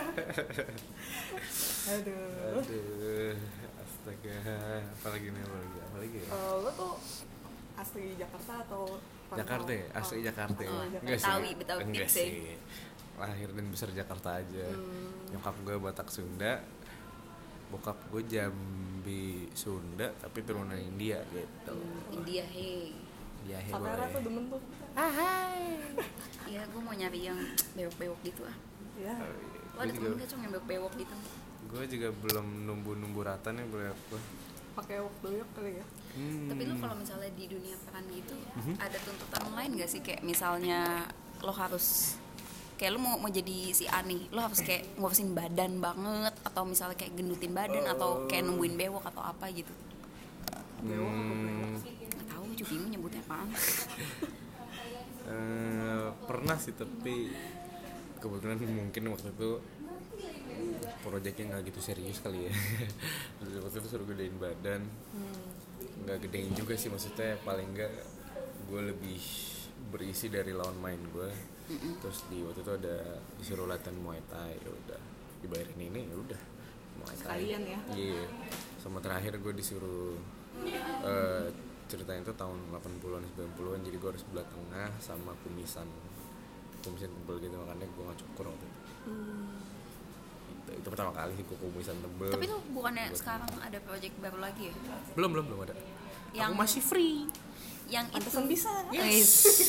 Aduh. Aduh, astaga. Apalagi nih, apalagi, apalagi ya? Eh, lo tuh asli Jakarta atau Pantau? Jakarta ya? Asli Oh. Jakarta ya? Oh, Enggak sih. Betawi, Betawi Enggak fix ya. sih. Lahir dan besar Jakarta aja. Hmm. Nyokap gue Batak Sunda. Bokap gue Jambi Sunda tapi turunan India gitu. India, hey. Ya Sapera tuh hebat. demen tuh. Iya, gue mau nyari yang bewok-bewok gitu ah. Ya. Lo ada temen gak cuma yang bewok-bewok gitu? Gue juga belum numbu-numbu rata nih belum gue. Pakai wok doyok kali ya. Hmm. Tapi lo kalau misalnya di dunia peran gitu, mm-hmm. ada tuntutan lain gak sih? Kayak misalnya lo harus kayak lo mau mau jadi si A nih, lo harus kayak ngurusin badan banget, atau misalnya kayak gendutin badan, uh. atau kayak nungguin bewok atau apa gitu. Bewok hmm. apa bewok? Gak tau, juga bingung nyebutnya apaan. uh, Pernah sih, tapi kebetulan mungkin waktu itu proyeknya nggak gitu serius kali ya. Waktu itu suruh gedein badan, nggak hmm. gedein juga sih, maksudnya paling nggak gue lebih berisi dari lawan main gue. Mm-mm. Terus di waktu itu ada disuruh latihan Muay Thai, ya udah dibayarin ini, ya udah Muay Thai. Sekalian ya. Iya. Yeah. Sama terakhir gue disuruh uh, ceritanya itu tahun delapan puluhan sembilan puluhan, jadi gue harus belah tengah sama kumisan kumisan tebel gitu, makanya gue nggak cukur waktu itu. Hmm. Itu, itu pertama kali sih gue kumisan tebel. Tapi tuh bukannya sekarang ada project baru lagi ya? Belum belum belum ada. Yang aku masih free. Yang itu bisa. Yes.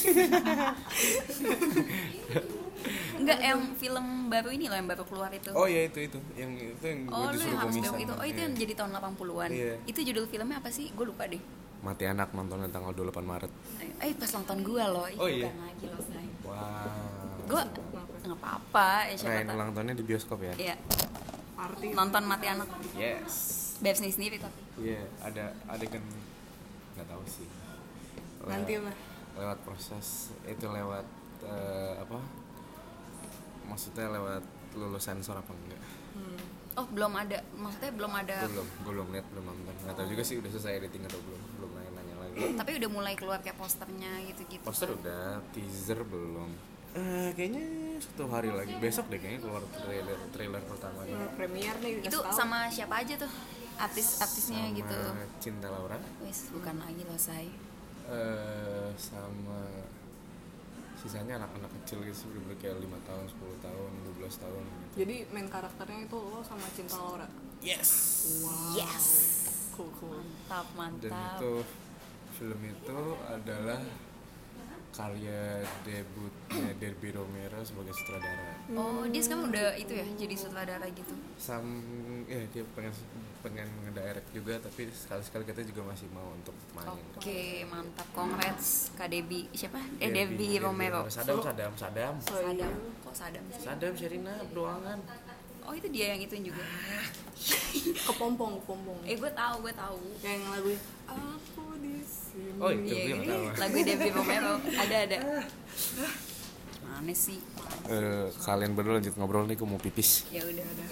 Enggak, yang film baru ini loh yang baru keluar itu. Oh iya itu itu, yang itu yang oh, gue disuruh kumisan. Itu. Oh itu yeah. yang jadi tahun delapan puluhan. Yeah. Itu judul filmnya apa sih? Gue lupa deh. Mati Anak, nontonnya tanggal dua puluh delapan Maret. Eh pas nonton gue loh. Oh iya. Bukan lagi loh say. Wow. Gue nggak apa-apa. Ya, Rayain ulang tahunnya di bioskop ya. Iya. Arti. Nonton Mati Anak. Yes. Beb sendiri tapi. Iya, yeah, ada adegan nggak tahu sih. Lewat, nanti lah. Lewat proses itu lewat uh, apa? Maksudnya lewat lulus sensor apa enggak? Hmm. Oh belum ada, maksudnya belum ada. Belum, gue belum lihat, belum nonton. Nggak tahu juga sih udah selesai editing atau belum, belum nanya-nanya lagi. Tapi udah mulai keluar kayak posternya gitu-gitu. Poster kan? Udah, teaser belum. Uh, kayaknya satu hari lagi, besok deh kayaknya keluar trailer trailer pertamanya. Uh, Premier nih. Itu sama siapa aja tuh? Artis-artisnya sama gitu. Cinta Laura. Wes bukan lagi loh say. Uh, sama sisanya anak-anak kecil gitu, udah kayak lima tahun, sepuluh tahun, dua belas tahun gitu. Jadi main karakternya itu lo sama Cinta Laura? Yes! Wow. Yes! Cool, cool. Mantap, mantap. Dan itu, film itu adalah karya debutnya Derby Romero sebagai sutradara. Oh, dia sekarang udah itu ya, jadi sutradara gitu? Sam, ya dia pengen pengen ngedirect juga, tapi sekali-sekali kita juga masih mau untuk main. Oke, okay, mantap. Congrats Kak Debbie, siapa? Eh, Debbie Romero. Sadam, Sadam, Sadam. Sadam, kok Sadam sih? Sadam, Sherina, Berduangan. Oh, itu dia yang ituin juga. Kepompong, kepompong. Eh, gue tahu, gue tahu. Yang lagu Aku di sini. Oh, itu gue yeah, tahu. Lagu Debbie Romero. Ada, ada. Mana sih? Uh, kalian berdua lanjut ngobrol nih, gue mau pipis. Ya udah, udah.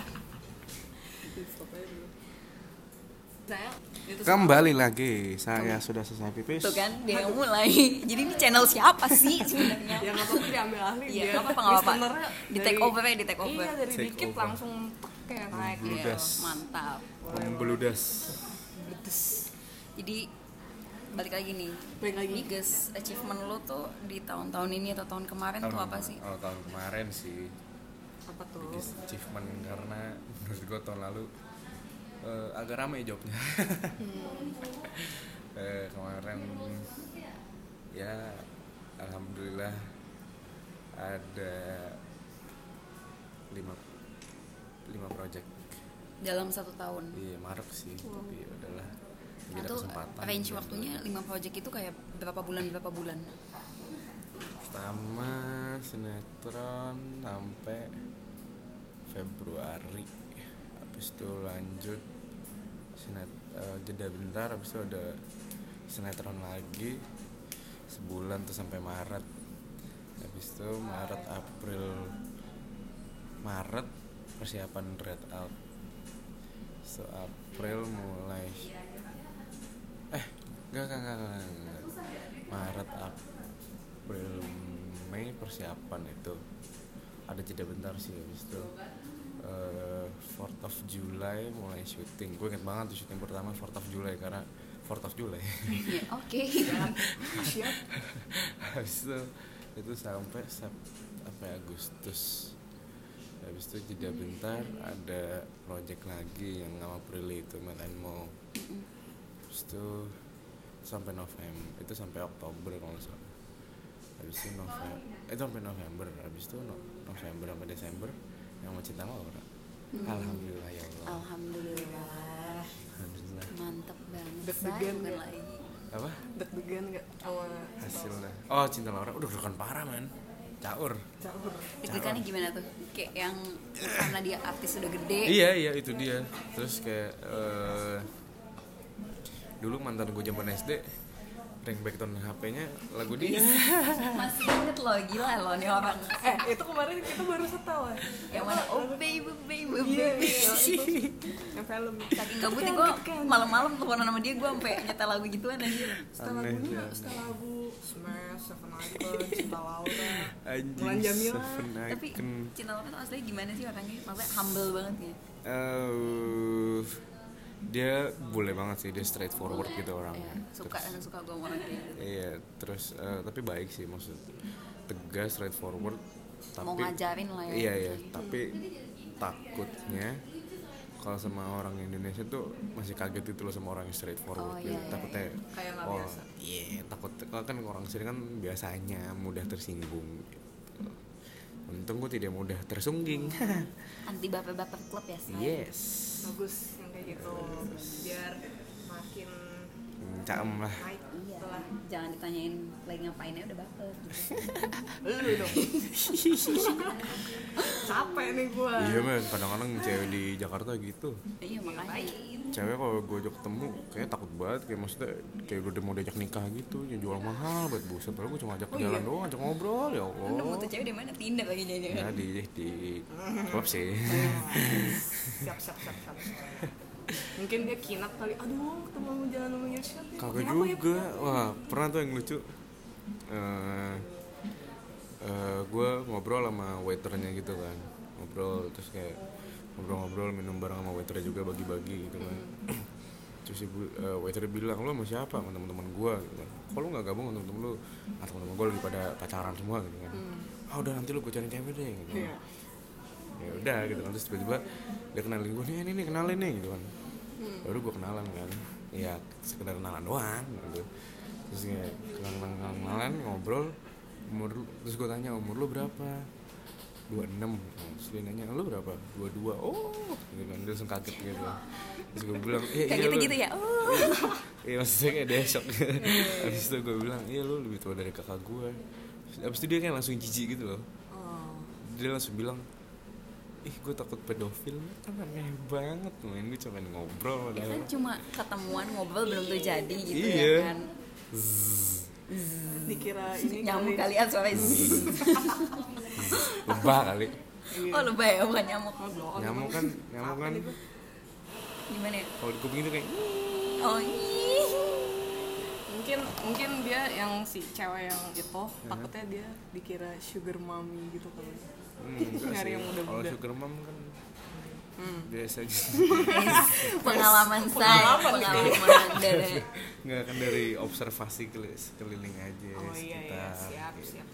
Saya, kembali lagi, saya Kembali. sudah selesai pipis. Tuh kan, dia yang mulai. Jadi ini channel siapa sih sebenarnya? Ya nggak apa-apa diambil ahli. Iya, nggak apa-apa, nggak apa-apa. Di take over ya, di take over. Iya, dari take dikit over. Langsung kayak naik. Iya, mantap. Membeludas. Jadi balik lagi nih. Balik lagi. Biggest achievement lo tuh di tahun-tahun ini atau tahun kemarin tahun tuh apa sih? Oh, tahun kemarin sih. Apa tuh? Biggest achievement karena menurut gue tahun lalu Uh, agak ramai jobnya. hmm. uh, kemarin ya alhamdulillah ada lima lima project dalam satu tahun. Iya, Maret sih. Wow. Tapi udahlah. Nah, itu range waktunya lima project itu kayak berapa bulan berapa bulan? Pertama sinetron sampai Februari. Habis itu lanjut sinet uh, jeda bentar, habis itu ada sinetron lagi sebulan tuh sampai Maret. Habis itu Maret April Maret persiapan Red Out. So April mulai eh enggak enggak enggak, enggak, enggak. Maret April Mei persiapan itu ada jeda bentar sih. Habis itu Uh, fourth of July mulai syuting. Gue inget banget tuh syuting pertama fourth of July karena fourth of July. Oke. Siap. Habis itu itu sampai sampai Agustus. Habis itu jeda bentar ada project lagi yang sama Prilly itu Mad and Mo. Habis itu sampai November, itu sampai Oktober kalau nggak salah. habis itu November itu sampai November, habis itu no, November sampai Desember yang mau Cinta Laura. hmm. Alhamdulillah ya Allah. Alhamdulillah. Alhamdulillah. Mantep banget. Deg-degan bukan gak? lagi. Apa Deg-degan nggak sama hasilnya? Oh Cinta Laura udah deg-degan parah man, caur. caur? Deg-degannya gimana tuh? Kayak yang karena dia artis udah gede. Iya iya itu dia. Terus kayak uh, dulu mantan gue zaman S D ringback-tone H P-nya lagu dia. Masih inget loh, gila loh nih orang. Eh itu kemarin kita baru setawa. Yang mana? Oh baby baby Iya, baby. iya, itu yang film. Saking gabutnya gue malam-malam teleponan sama dia, gue sampai nyetel lagu gituan aja. Setelah Aneh, lagunya, ya. setelah lagu Smash, Seven Icon, Cinta Laura, Anjing, Mulan Jamila. Seven Tapi Icon. Cinta Laura tuh aslinya gimana sih orangnya? Maksudnya humble banget ya. Eh, dia boleh banget sih, dia straightforward gitu orangnya. Iya, suka dan suka gue sama orang kayak gitu. Iya, terus eh, tapi baik sih, maksud tegas, straightforward. Tapi, Mau ngajarin lah ya. Iya iya, tapi takutnya kalau sama orang Indonesia tuh masih kaget itu loh sama orang yang straightforward Oh, gitu. iya, iya. Takutnya Kayak nggak oh, biasa. iya, takut kalau kan orang sini kan biasanya mudah tersinggung gitu. Untung gue tidak mudah tersungging. Anti baper-baper klub ya sih. Yes. Bagus yang kayak gitu, biar makin Hmm, Caem lah. naik Iya. setelah Jangan ditanyain lagi ngapainnya udah baper gitu. lu dong. Capek nih gua. Iya men, kadang-kadang cewek di Jakarta gitu. Iya makanya. Cewek kalau gue ajak ketemu kayak takut banget, kayak maksudnya kayak udah mau diajak nikah gitu, ya jual mahal buat buset. Padahal gue cuma ajak Oh, jalan iya? doang, ajak ngobrol ya Allah. Lu nemu tuh cewek di mana? Tinder lagi jangan. Ya di di klub sih. Siap siap siap siap. Mungkin dia kinat kali, aduh ketemu sama jalan sama Irsyad ya. Kagak Kenapa ya? juga. Wah, pernah tuh yang lucu. Eh uh, gue ngobrol sama waiternya gitu kan, ngobrol terus kayak ngobrol-ngobrol minum bareng sama waiternya juga, bagi-bagi gitu kan. Terus ibu uh, waiter bilang, lu sama siapa? Sama teman-teman gue gitu kan. Kalau lu nggak gabung sama temen-temen lu, ah temen-temen gue lagi pada pacaran semua gitu kan. Ah udah nanti lu gue cari cewek deh gitu. Iya. Ya udah gitu kan, terus tiba-tiba dia kenalin gue, nih ini nih kenalin nih gitu kan. Baru gue kenalan kan, ya sekedar kenalan doang gitu. Terus kayak kenalan kenalan ngobrol, umur, terus gue tanya umur lu berapa? dua puluh enam. Terus dia nanya, lu berapa? dua puluh dua. Oh gitu kan, dia langsung kaget gitu. Terus gue bilang, iya Kayak iya gitu-gitu lu. ya. Oh. Iya maksudnya kayak dia shock. Habis itu gue bilang, iya lu lebih tua dari kakak gue. Habis itu dia kayak langsung jijik gitu loh. Oh. Dia langsung bilang, ih gue takut pedofil. Kan aneh banget men, gue cuma ngobrol Ya padahal. kan cuma ketemuan ngobrol belum tuh jadi gitu Iya. ya kan. Zzz, Dikira ini Nyamuk kali. kalian suara zzz. lebah kali. Iya. Oh lebay ya, bukan nyamuk. Oh, blok. Nyamuk kan, nyamuk kan Gimana ya? kalau di kuping itu kayak Oh ih. Mungkin mungkin dia yang si cewek yang itu takutnya dia dikira sugar mommy gitu kali. hmm, enggak Nyari sih. yang muda-muda. Kalau sugar mom kan Hmm. biasa aja. Pengalaman saya, pengalaman dari Nggak kan dari observasi keli- sekeliling aja. Oh iya iya, sekitar, siap gitu. siap.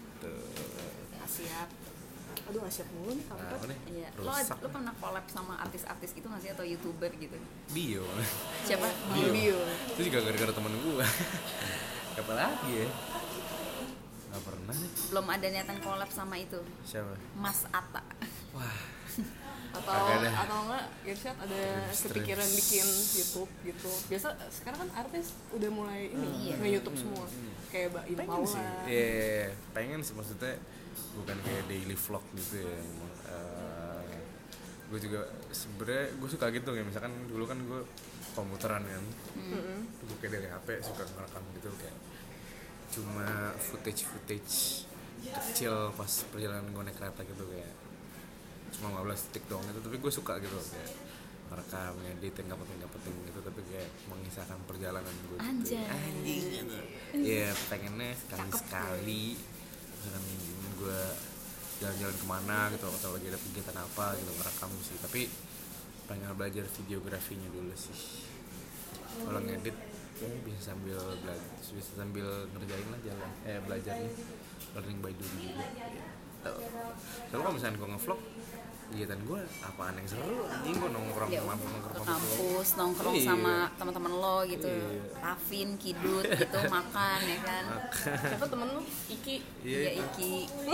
Siap. Aduh asiap mulu nih Nah, kampret. apa nih? Iya. Lo, Rusak. lo pernah collab sama artis-artis gitu nggak sih, atau youtuber gitu? Bio. Siapa? Bio. Bio. Itu juga gara-gara temen gue. Apa lagi ya? Gak pernah nih. Belum ada niatan collab sama itu, Siapa? Mas Atta. Wah, Atau Kagak ada. atau enggak Irsyad ada Streams. kepikiran bikin YouTube gitu. Biasa sekarang kan artis udah mulai ini Iya. nge-YouTube semua. Kayak Mbak Im pengen sih. Paula. Iya, pengen sih, maksudnya bukan kayak daily vlog gitu ya. Uh, gue juga sebenarnya gue suka gitu kayak misalkan dulu kan gue komputeran kan. Mm-mm. Gue kayak dari H P suka ngerekam gitu kayak cuma footage-footage kecil pas perjalanan gue naik kereta gitu kayak cuma lima belas detik doang gitu, tapi gue suka gitu kayak merekam, ngedit, ngapetin ngapetin gitu, tapi kayak mengisahkan perjalanan gue gitu. Anjay. Anjing gitu. Iya, pengennya sekali sekali misalkan gue jalan-jalan kemana gitu atau lagi ada kegiatan apa gitu ngerekam sih, tapi pengen belajar videografinya dulu sih. Kalau ngedit ya bisa sambil belajar, bisa sambil ngerjain lah jalan eh belajarnya, learning by doing juga gitu. Kalau kalau misalnya gue ngevlog kegiatan gue apaan yang seru anjing, gue nongkrong Ya, sama ke nongkrong kampus nongkrong Iya. sama teman-teman lo gitu, Iya. Rafin, Kidut gitu, makan ya kan. Siapa temen lu? Iki. Iya, Ya Iki.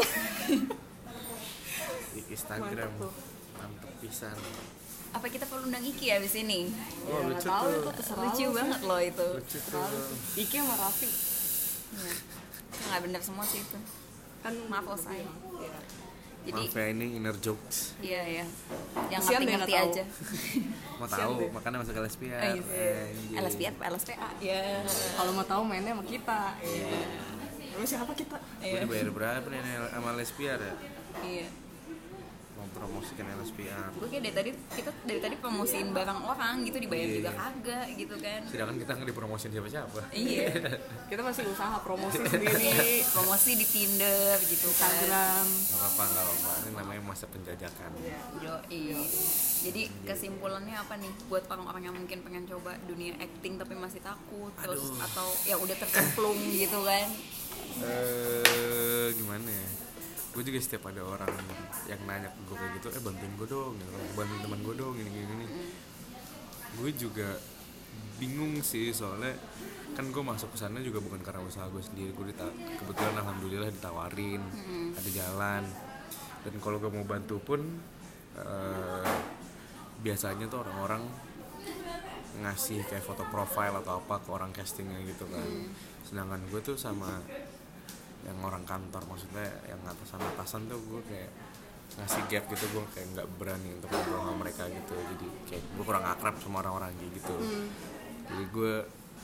di Instagram Mantep tuh. mantep pisan. Apa kita perlu undang Iki ya abis ini? Oh Ya, lucu nggak tahu tuh, itu terserah Lucu lu. banget loh itu. lucu tuh. Iki sama Raffi Iya. Nggak benar semua sih itu. kan Maaf lo say. Iya. Jadi Maaf ya, ini inner jokes. iya ya. Yang Kasian deh, ngerti-ngerti nggak tahu. aja. Mau Kasian tahu deh. makanya masuk L S P R. Oh, iya. L S P R apa L S P A? Ya. Kalau mau tahu mainnya sama kita. Iya. Lu siapa kita? Gue dibayar berapa nih sama L S P R ya? Iya. Mau promosikan L S P R. Gue kayak dari tadi kita dari tadi promosiin barang orang gitu, dibayar Iya. juga kagak gitu kan. Sedangkan kita nggak dipromosiin siapa-siapa. Iya. Kita masih usaha promosi sendiri. Promosi di Tinder gitu kan. Instagram. Gak apa-apa, gak apa-apa. Ini namanya masa penjajakan. Yoi. Jadi kesimpulannya apa nih buat orang-orang yang mungkin pengen coba dunia acting tapi masih takut terus Aduh. atau ya udah tercemplung gitu kan? Eh, gimana ya? Gue juga setiap ada orang yang nanya ke gue kayak gitu, eh bantuin gue dong, gitu. Bantuin teman gue dong, gini gini. gini. Gue juga bingung sih soalnya kan gue masuk ke sana juga bukan karena usaha gue sendiri. Gue dita- kebetulan alhamdulillah ditawarin, ada jalan. Dan kalau gue mau bantu pun eh, biasanya tuh orang-orang ngasih kayak foto profile atau apa ke orang castingnya gitu kan. Sedangkan gue tuh sama yang orang kantor, maksudnya yang atasan-atasan tuh gue kayak ngasih gap gitu, gue kayak nggak berani untuk ngobrol sama mereka gitu. Jadi kayak gue kurang akrab sama orang-orang kayak gitu. Jadi gue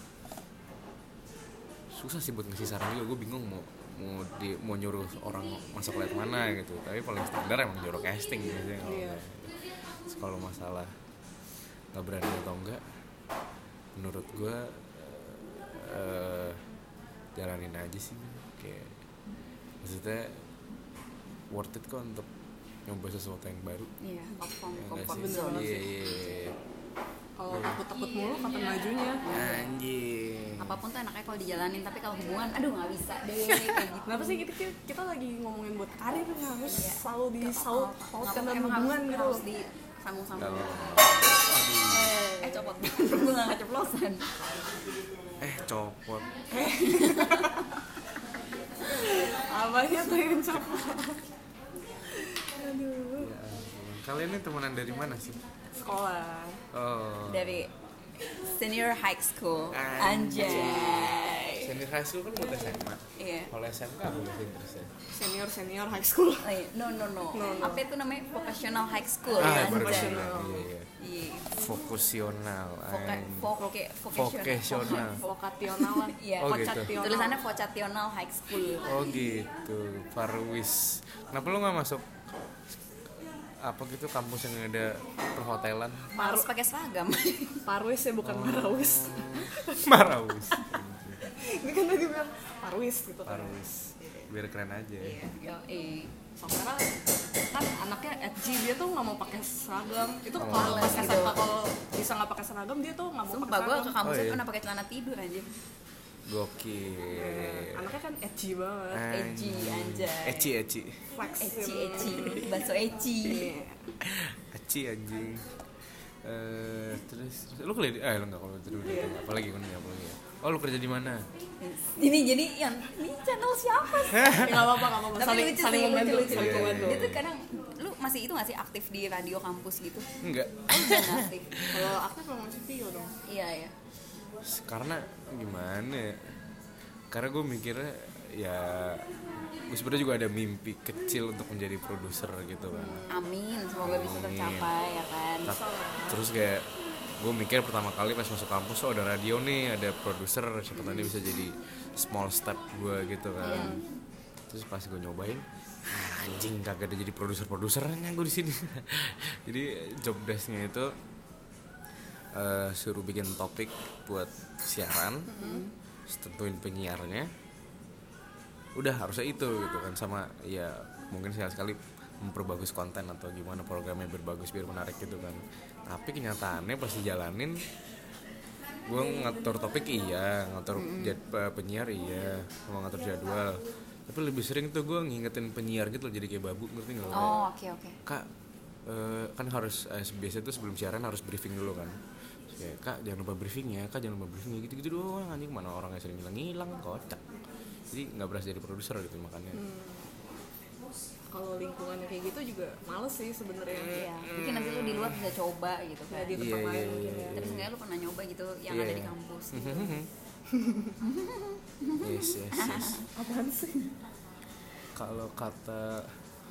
susah sih buat ngasih saran juga. Gue bingung mau mau di mau nyuruh orang masuk lihat mana gitu. Tapi paling standar emang nyuruh casting biasanya kalau Iya. nggak. Terus kalau masalah nggak berani atau enggak, menurut gue eh, jalanin aja sih. Kayak maksudnya worth it kok untuk nyoba sesuatu yang baru. Iya, outcome Ya nggak comfort sih? zone. Iya iya iya. Kalau takut-takut mulu kapan majunya? Anjing. Apapun tuh enaknya kalau dijalanin, tapi kalau hubungan aduh nggak bisa deh kayak gitu. Kenapa sih kita, kita lagi ngomongin buat karir nggak harus Iya. selalu disaut pautkan Nggak- dalam emang hubungan harus, gitu? harus disambung-sambung. Kalau Eh copot. Gue nggak keceplosan. eh copot. Apanya tuh yang copot? Aduh. Ya ampun. Kalian ini temenan dari mana sih? Sekolah. Oh. Dari senior high school. Anjay. Anjay. Senior high school kan buat S M A. Iya. Kalau S M K apa bahasa Inggrisnya? Senior senior high school. Oh, iya. No, no, no, No, no. Apa itu namanya? Vocational high school. Ah, Anjay. baru Vocational. Iya, iya. Iya. Fokusional. Voka, anjing. voke, vocational. Vocational. Vokasional lah. Iya. Oh, gitu. Vocational. Tulisannya vocational high school. Oh gitu, Parwis. Kenapa lu nggak masuk apa gitu kampus yang ada perhotelan? Harus pakai seragam. Parwis ya bukan Marawis. Marawis. Ini kan tadi bilang Parwis gitu kan. Parwis. Biar keren aja. Yo, eh. Soalnya kan anaknya edgy, dia tuh nggak mau pakai seragam. Itu Oh. kalau pas Gitu. S M K kalau bisa nggak pakai seragam dia tuh nggak mau Sumpah pakai gue seragam. ke kampus Oh, itu iya. pernah pakai celana tidur aja. Gokil. Anaknya kan edgy banget. Eci, anjay. Eci, eci. Flex. Eci, eci. Bakso eci. Eci anjing. Eh terus, terus lu kuliah di eh lu enggak kalau dulu Iya. apalagi kan apalagi ya. Oh lu kerja di mana? Ini jadi yang ini channel siapa sih? Nggak apa-apa, nggak apa-apa. Tapi Saling lucu saling sih, membantu, lucu, saling lucu. membantu. Dia tuh kadang lu masih itu nggak sih aktif di radio kampus gitu? Enggak. Udah nggak aktif. Kalau aku memang masih Tio dong. Iya ya. Karena gimana ya? Karena gue mikirnya ya gue sebenarnya juga ada mimpi kecil untuk menjadi produser gitu kan. Amin, semoga bisa Amin. tercapai ya kan. Ta- Terus kayak gue mikir pertama kali pas masuk kampus, oh ada radio nih, ada produser, siapa tahu ini bisa jadi small step gue gitu kan. Terus pas gue nyobain, ah, anjing kagak ada jadi produser-produsernya gue di sini. Jadi job desk-nya itu eh, suruh bikin topik buat siaran, tentuin penyiarnya, udah harusnya itu gitu kan, sama ya mungkin sekali-sekali memperbagus konten atau gimana programnya biar bagus biar menarik gitu kan. Tapi kenyataannya pas dijalanin gue ngatur topik iya, ngatur jad, penyiar iya, sama ngatur jadwal. Tapi lebih sering tuh gue ngingetin penyiar gitu, jadi kayak babu, ngerti nggak? Oh, oke oke. Kak, uh, kan harus uh, biasa tuh sebelum siaran harus briefing dulu kan. Kayak kak jangan lupa briefing ya, kak jangan lupa briefing gitu-gitu doang anjing, mana orangnya sering hilang-hilang kocak. Jadi nggak berasa jadi produser gitu makanya. Hmm. Kalau lingkungannya kayak gitu juga males sih sebenarnya. Iya, mungkin nanti lu di luar bisa coba gitu kan. Ya, di tempat Iya, lain iya, mungkin iya. ya. Terus nggak lu pernah nyoba gitu yang Iya. ada di kampus gitu. Yes, yes, yes. Apaan sih? Kalau kata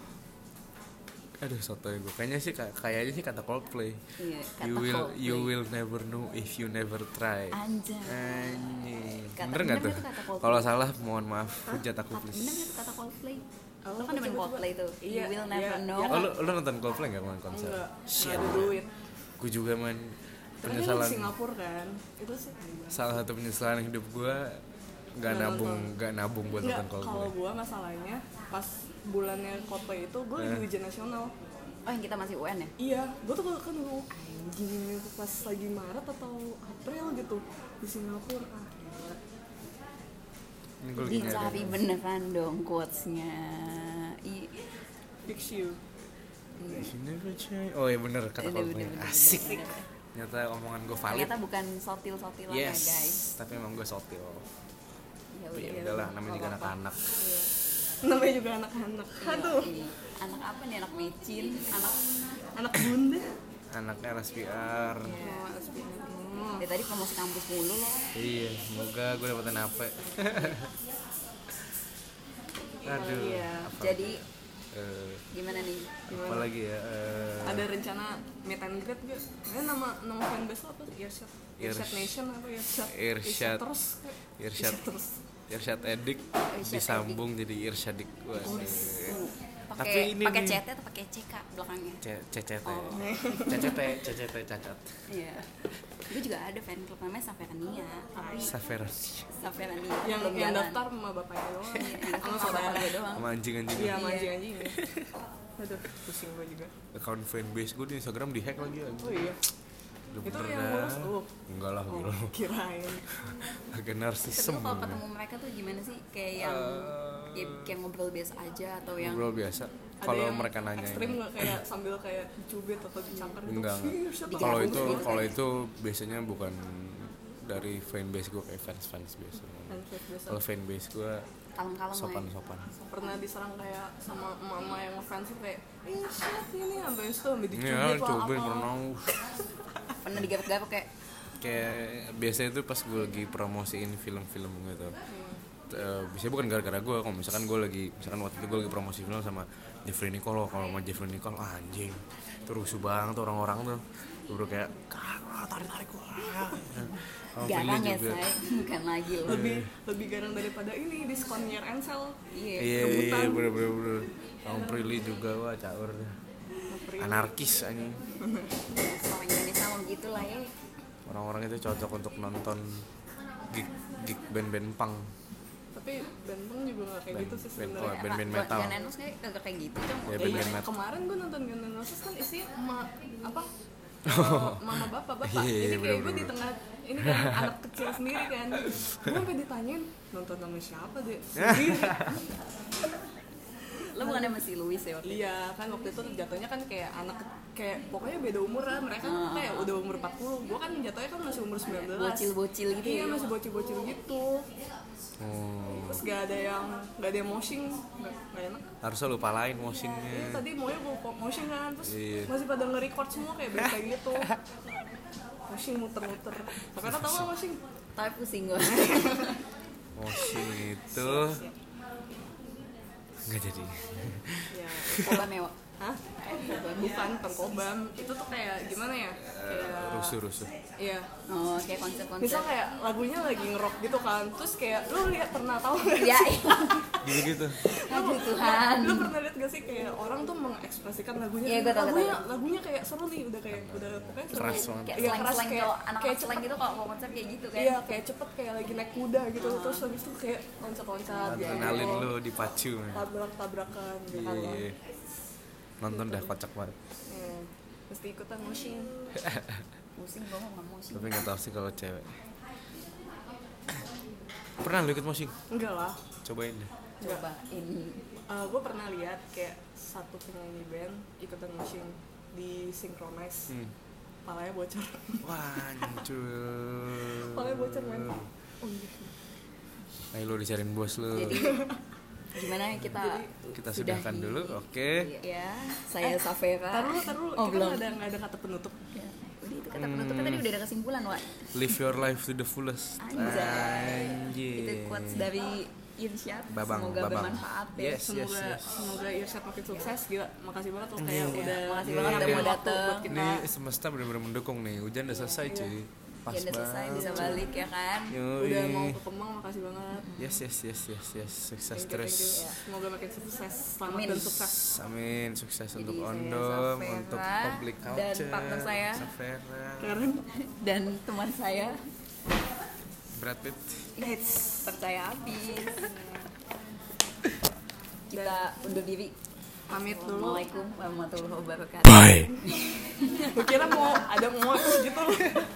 aduh sotoy gue kayaknya sih kay- kayaknya sih kata Coldplay. Iya, kata You will Coldplay. you will never know if you never try. Anjay. Anjing. Kata- Bener nggak bener tuh? nggak tuh kata Coldplay? Kalau salah mohon maaf, hujat aku Bener please. nggak tuh kata Coldplay? Oh, Lo kan demen coba-coba. Coldplay tuh. Iya, You will never iya, know. iya. Oh lu, lu nonton Coldplay nggak kemarin konser? Enggak, Shit. nggak ada duit. Gue juga man. Karena dia di Penyesalan. Singapura kan. Itu sih. Salah satu penyesalan hidup gue nggak Nggak nabung nonton. nggak nabung buat Enggak, nonton kalau Coldplay. gua masalahnya pas bulannya Coldplay itu gua lagi Eh. ujian nasional. Oh yang kita masih U N ya? Iya, gua tuh kan gua anjing itu pas lagi Maret atau April gitu di Singapura. Ah, gila. Ini gue lagi Dicari nyari. beneran dong quotes-nya. I- Big Shoe. If you never try. Oh iya bener kata Bener, Coldplay. bener, bener, Asik. bener, bener. Ternyata omongan gue valid. Ternyata bukan sotil-sotilan Yes. ya guys. Tapi emang gue sotil. Ya Oh, udah. ya iya, udahlah udah. namanya Nggak juga apa-apa. anak-anak. Iya. Namanya juga anak-anak. Aduh, Iya, iya. Anak apa nih? Anak mecin, anak anak bunda. Anak L S P R. Oh, S P N. Oh. dari tadi promosi kampus mulu loh. Iya, semoga gue dapetin apa. Aduh. Iya. apa- Jadi eh, gimana nih? apa lagi ya? Eh, Ada rencana meet and greet gak? Eh, nama nama fanbase lo apa? Irsyad Irsyad Irsh- Nation apa Irsyad? Irsyad. terus. Irsyad. terus. Irsyad Edik Irsyad disambung jadi Irsyadik. Wah, Uh, Tapi pakai ini pakai nih. C T atau pakai C K belakangnya? C- C C T. Oh. C C T, C C T cacat. Iya. Gue juga ada fan club namanya Saverania. Tapi Safer Saverania Yang belum yang jalan. daftar sama bapaknya doang. Iya, yang daftar Sama sama saudara. bapaknya doang. sama anjing-anjing. Iya, sama Iya. anjing-anjing. Aduh, pusing gue juga. Account fanbase gue di Instagram dihack lagi anjing. Oh iya. Udah Itu bener yang dah. ngurus lu? Enggak lah, Oh, gila. kirain. Agak Tapi narsisem. lo kalau ketemu mereka tuh gimana sih? Kayak yang Eh, ya, kayak ngobrol biasa aja atau yang Ngobrol biasa. Ada Kalau yang mereka nanya. ekstrim nggak kayak sambil kayak dicubit atau dicangkar gitu? Enggak, enggak. Ih, siapa Kalau tahu itu gitu. kalau itu biasanya bukan dari fanbase gue, kayak fans-fans biasa. Fanbase biasa. Kalau fanbase gue kalem-kalem lah ya. sopan-sopan. Pernah diserang kayak sama mama yang ngefans tuh kayak ih shit ini sampai itu sampai dicubit Iya, lah coba apa pernah Pernah digarap-garap kayak kayak biasanya itu pas gue lagi promosiin film-film gitu. Eh, biasanya bukan gara-gara gue, kalau misalkan gue lagi misalkan waktu itu gue lagi promosi film sama Jeffrey Nicole, kalau sama Jeffrey Nicole ah, anjing itu rusuh banget tuh orang-orang tuh udah kayak kak tarik-tarik gue. garang ya say, bukan lagi loh. lebih lebih garang daripada ini diskon year end sale. Iya. Iya iya bener-bener bener. Kamu Prilly juga wah caur April. anarkis anjing. Orang Indonesia mau gitu lah ya. Orang-orang itu cocok untuk nonton gig gig band-band punk. Tapi band punk juga nggak kayak Band- gitu sih band- sebenarnya. band-band Nah, metal. Gun N' Roses kayak kagak kayak gitu dong. Ya, Ya, band-band iya, metal. kemarin gue nonton Gun N' Roses kan isinya ma, apa eh, mama bapak bapak. Iya, iya, Jadi kayak bener-bener. gue di tengah ini kan anak kecil sendiri kan. Gue sampai ditanyain nonton sama siapa deh. Sendiri. Lo bukan sama si Louis ya waktu itu? Iya kan waktu itu jatuhnya kan kayak anak kayak pokoknya beda umur lah, mereka kan kayak udah umur empat puluh, gue kan jatuhnya kan masih umur sembilan belas, Bocil-bocil gitu iya ya? masih bocil-bocil gitu, Oh, terus gak ada yang gak ada yang moshing, gak, gak enak. harusnya lupa lain Iya, motionnya. tadi maunya gue moshing kan, terus Iya. masih pada nge-record semua kayak berita gitu, moshing muter-muter, karena tau gak moshing? Tapi pusing gue. Motion itu nggak jadi. Ya, Coba mewah. hah? Bukan pengkobam, itu tuh kayak gimana ya? Kayak Rusuh-rusuh. Iya. Oh, kayak konsep-konsep. Misal kayak lagunya lagi nge-rock gitu kan, terus kayak lu lihat pernah tahu nggak Ya, sih? Gitu-gitu. aduh Tuhan. Lu pernah lihat gak sih kayak orang tuh mengekspresikan lagunya? Iya, gua tahu, gua lagunya, tahu. lagunya kayak seru nih, udah kayak udah pokoknya seru. Keras banget. Kayak Iya, keras, slang-slang kayak- kalau anak-anak kayak slang cepet. gitu kalau kalau konsep kayak gitu kan. Iya, kayak cepet kayak lagi naik kuda gitu, terus habis itu kayak loncat-loncat gitu. Adrenalin lu dipacu. man. Tabrak-tabrakan gitu kan. Iya. Nonton dah kocak banget. Iya. Mesti ikutan moshing. Pusing gue mau nggak pusing. Tapi nggak tahu sih kalau cewek. Pernah lu ikut moshing? Enggak lah. Cobain deh. Cobain. Uh, gue pernah lihat kayak satu penyanyi band ikutan moshing. di synchronize. Hmm. Palanya bocor. Wah, hancur. Palanya bocor men. Oh iya. Ayo lu dicariin bos lu. Jadi gimana kita Kita sudahkan di- dulu, oke. Ya, saya Eh, Safera. Taruh lu, taruh lu. Oh, Kita belum. nggak ada nggak ada kata penutup. Ya, udah itu kata penutupnya tadi udah ada kesimpulan, Wak. Live your life to the fullest. Anjay. Anjir. Itu quotes dari Irsyad. Babang, Semoga babang. bermanfaat ya. Yes, yes, Semoga yes. semoga Irsyad makin sukses. Gila, makasih banget lo kayak Iya. udah Makasih Iya, banget iya, udah iya. mau dateng. buat kita. Ini semesta benar-benar mendukung nih. Hujan udah selesai, cuy. Pas Ya udah selesai banget. bisa balik ya kan. Yoi. Udah mau ke Kemang, makasih banget. Yes, yes, yes, yes, yes. Sukses Thank you, thank terus. you. Semoga makin sukses. Selamat Amin. dan sukses. Amin, sukses Jadi untuk saya Ondom, Safera untuk public dan culture. partner saya. Safera. Karen. Dan teman saya Brad Pitt. Eits. percaya habis. Kita undur diri. Pamit dulu. Assalamualaikum warahmatullahi wabarakatuh. Bye. Gue kira mau ada mods gitu.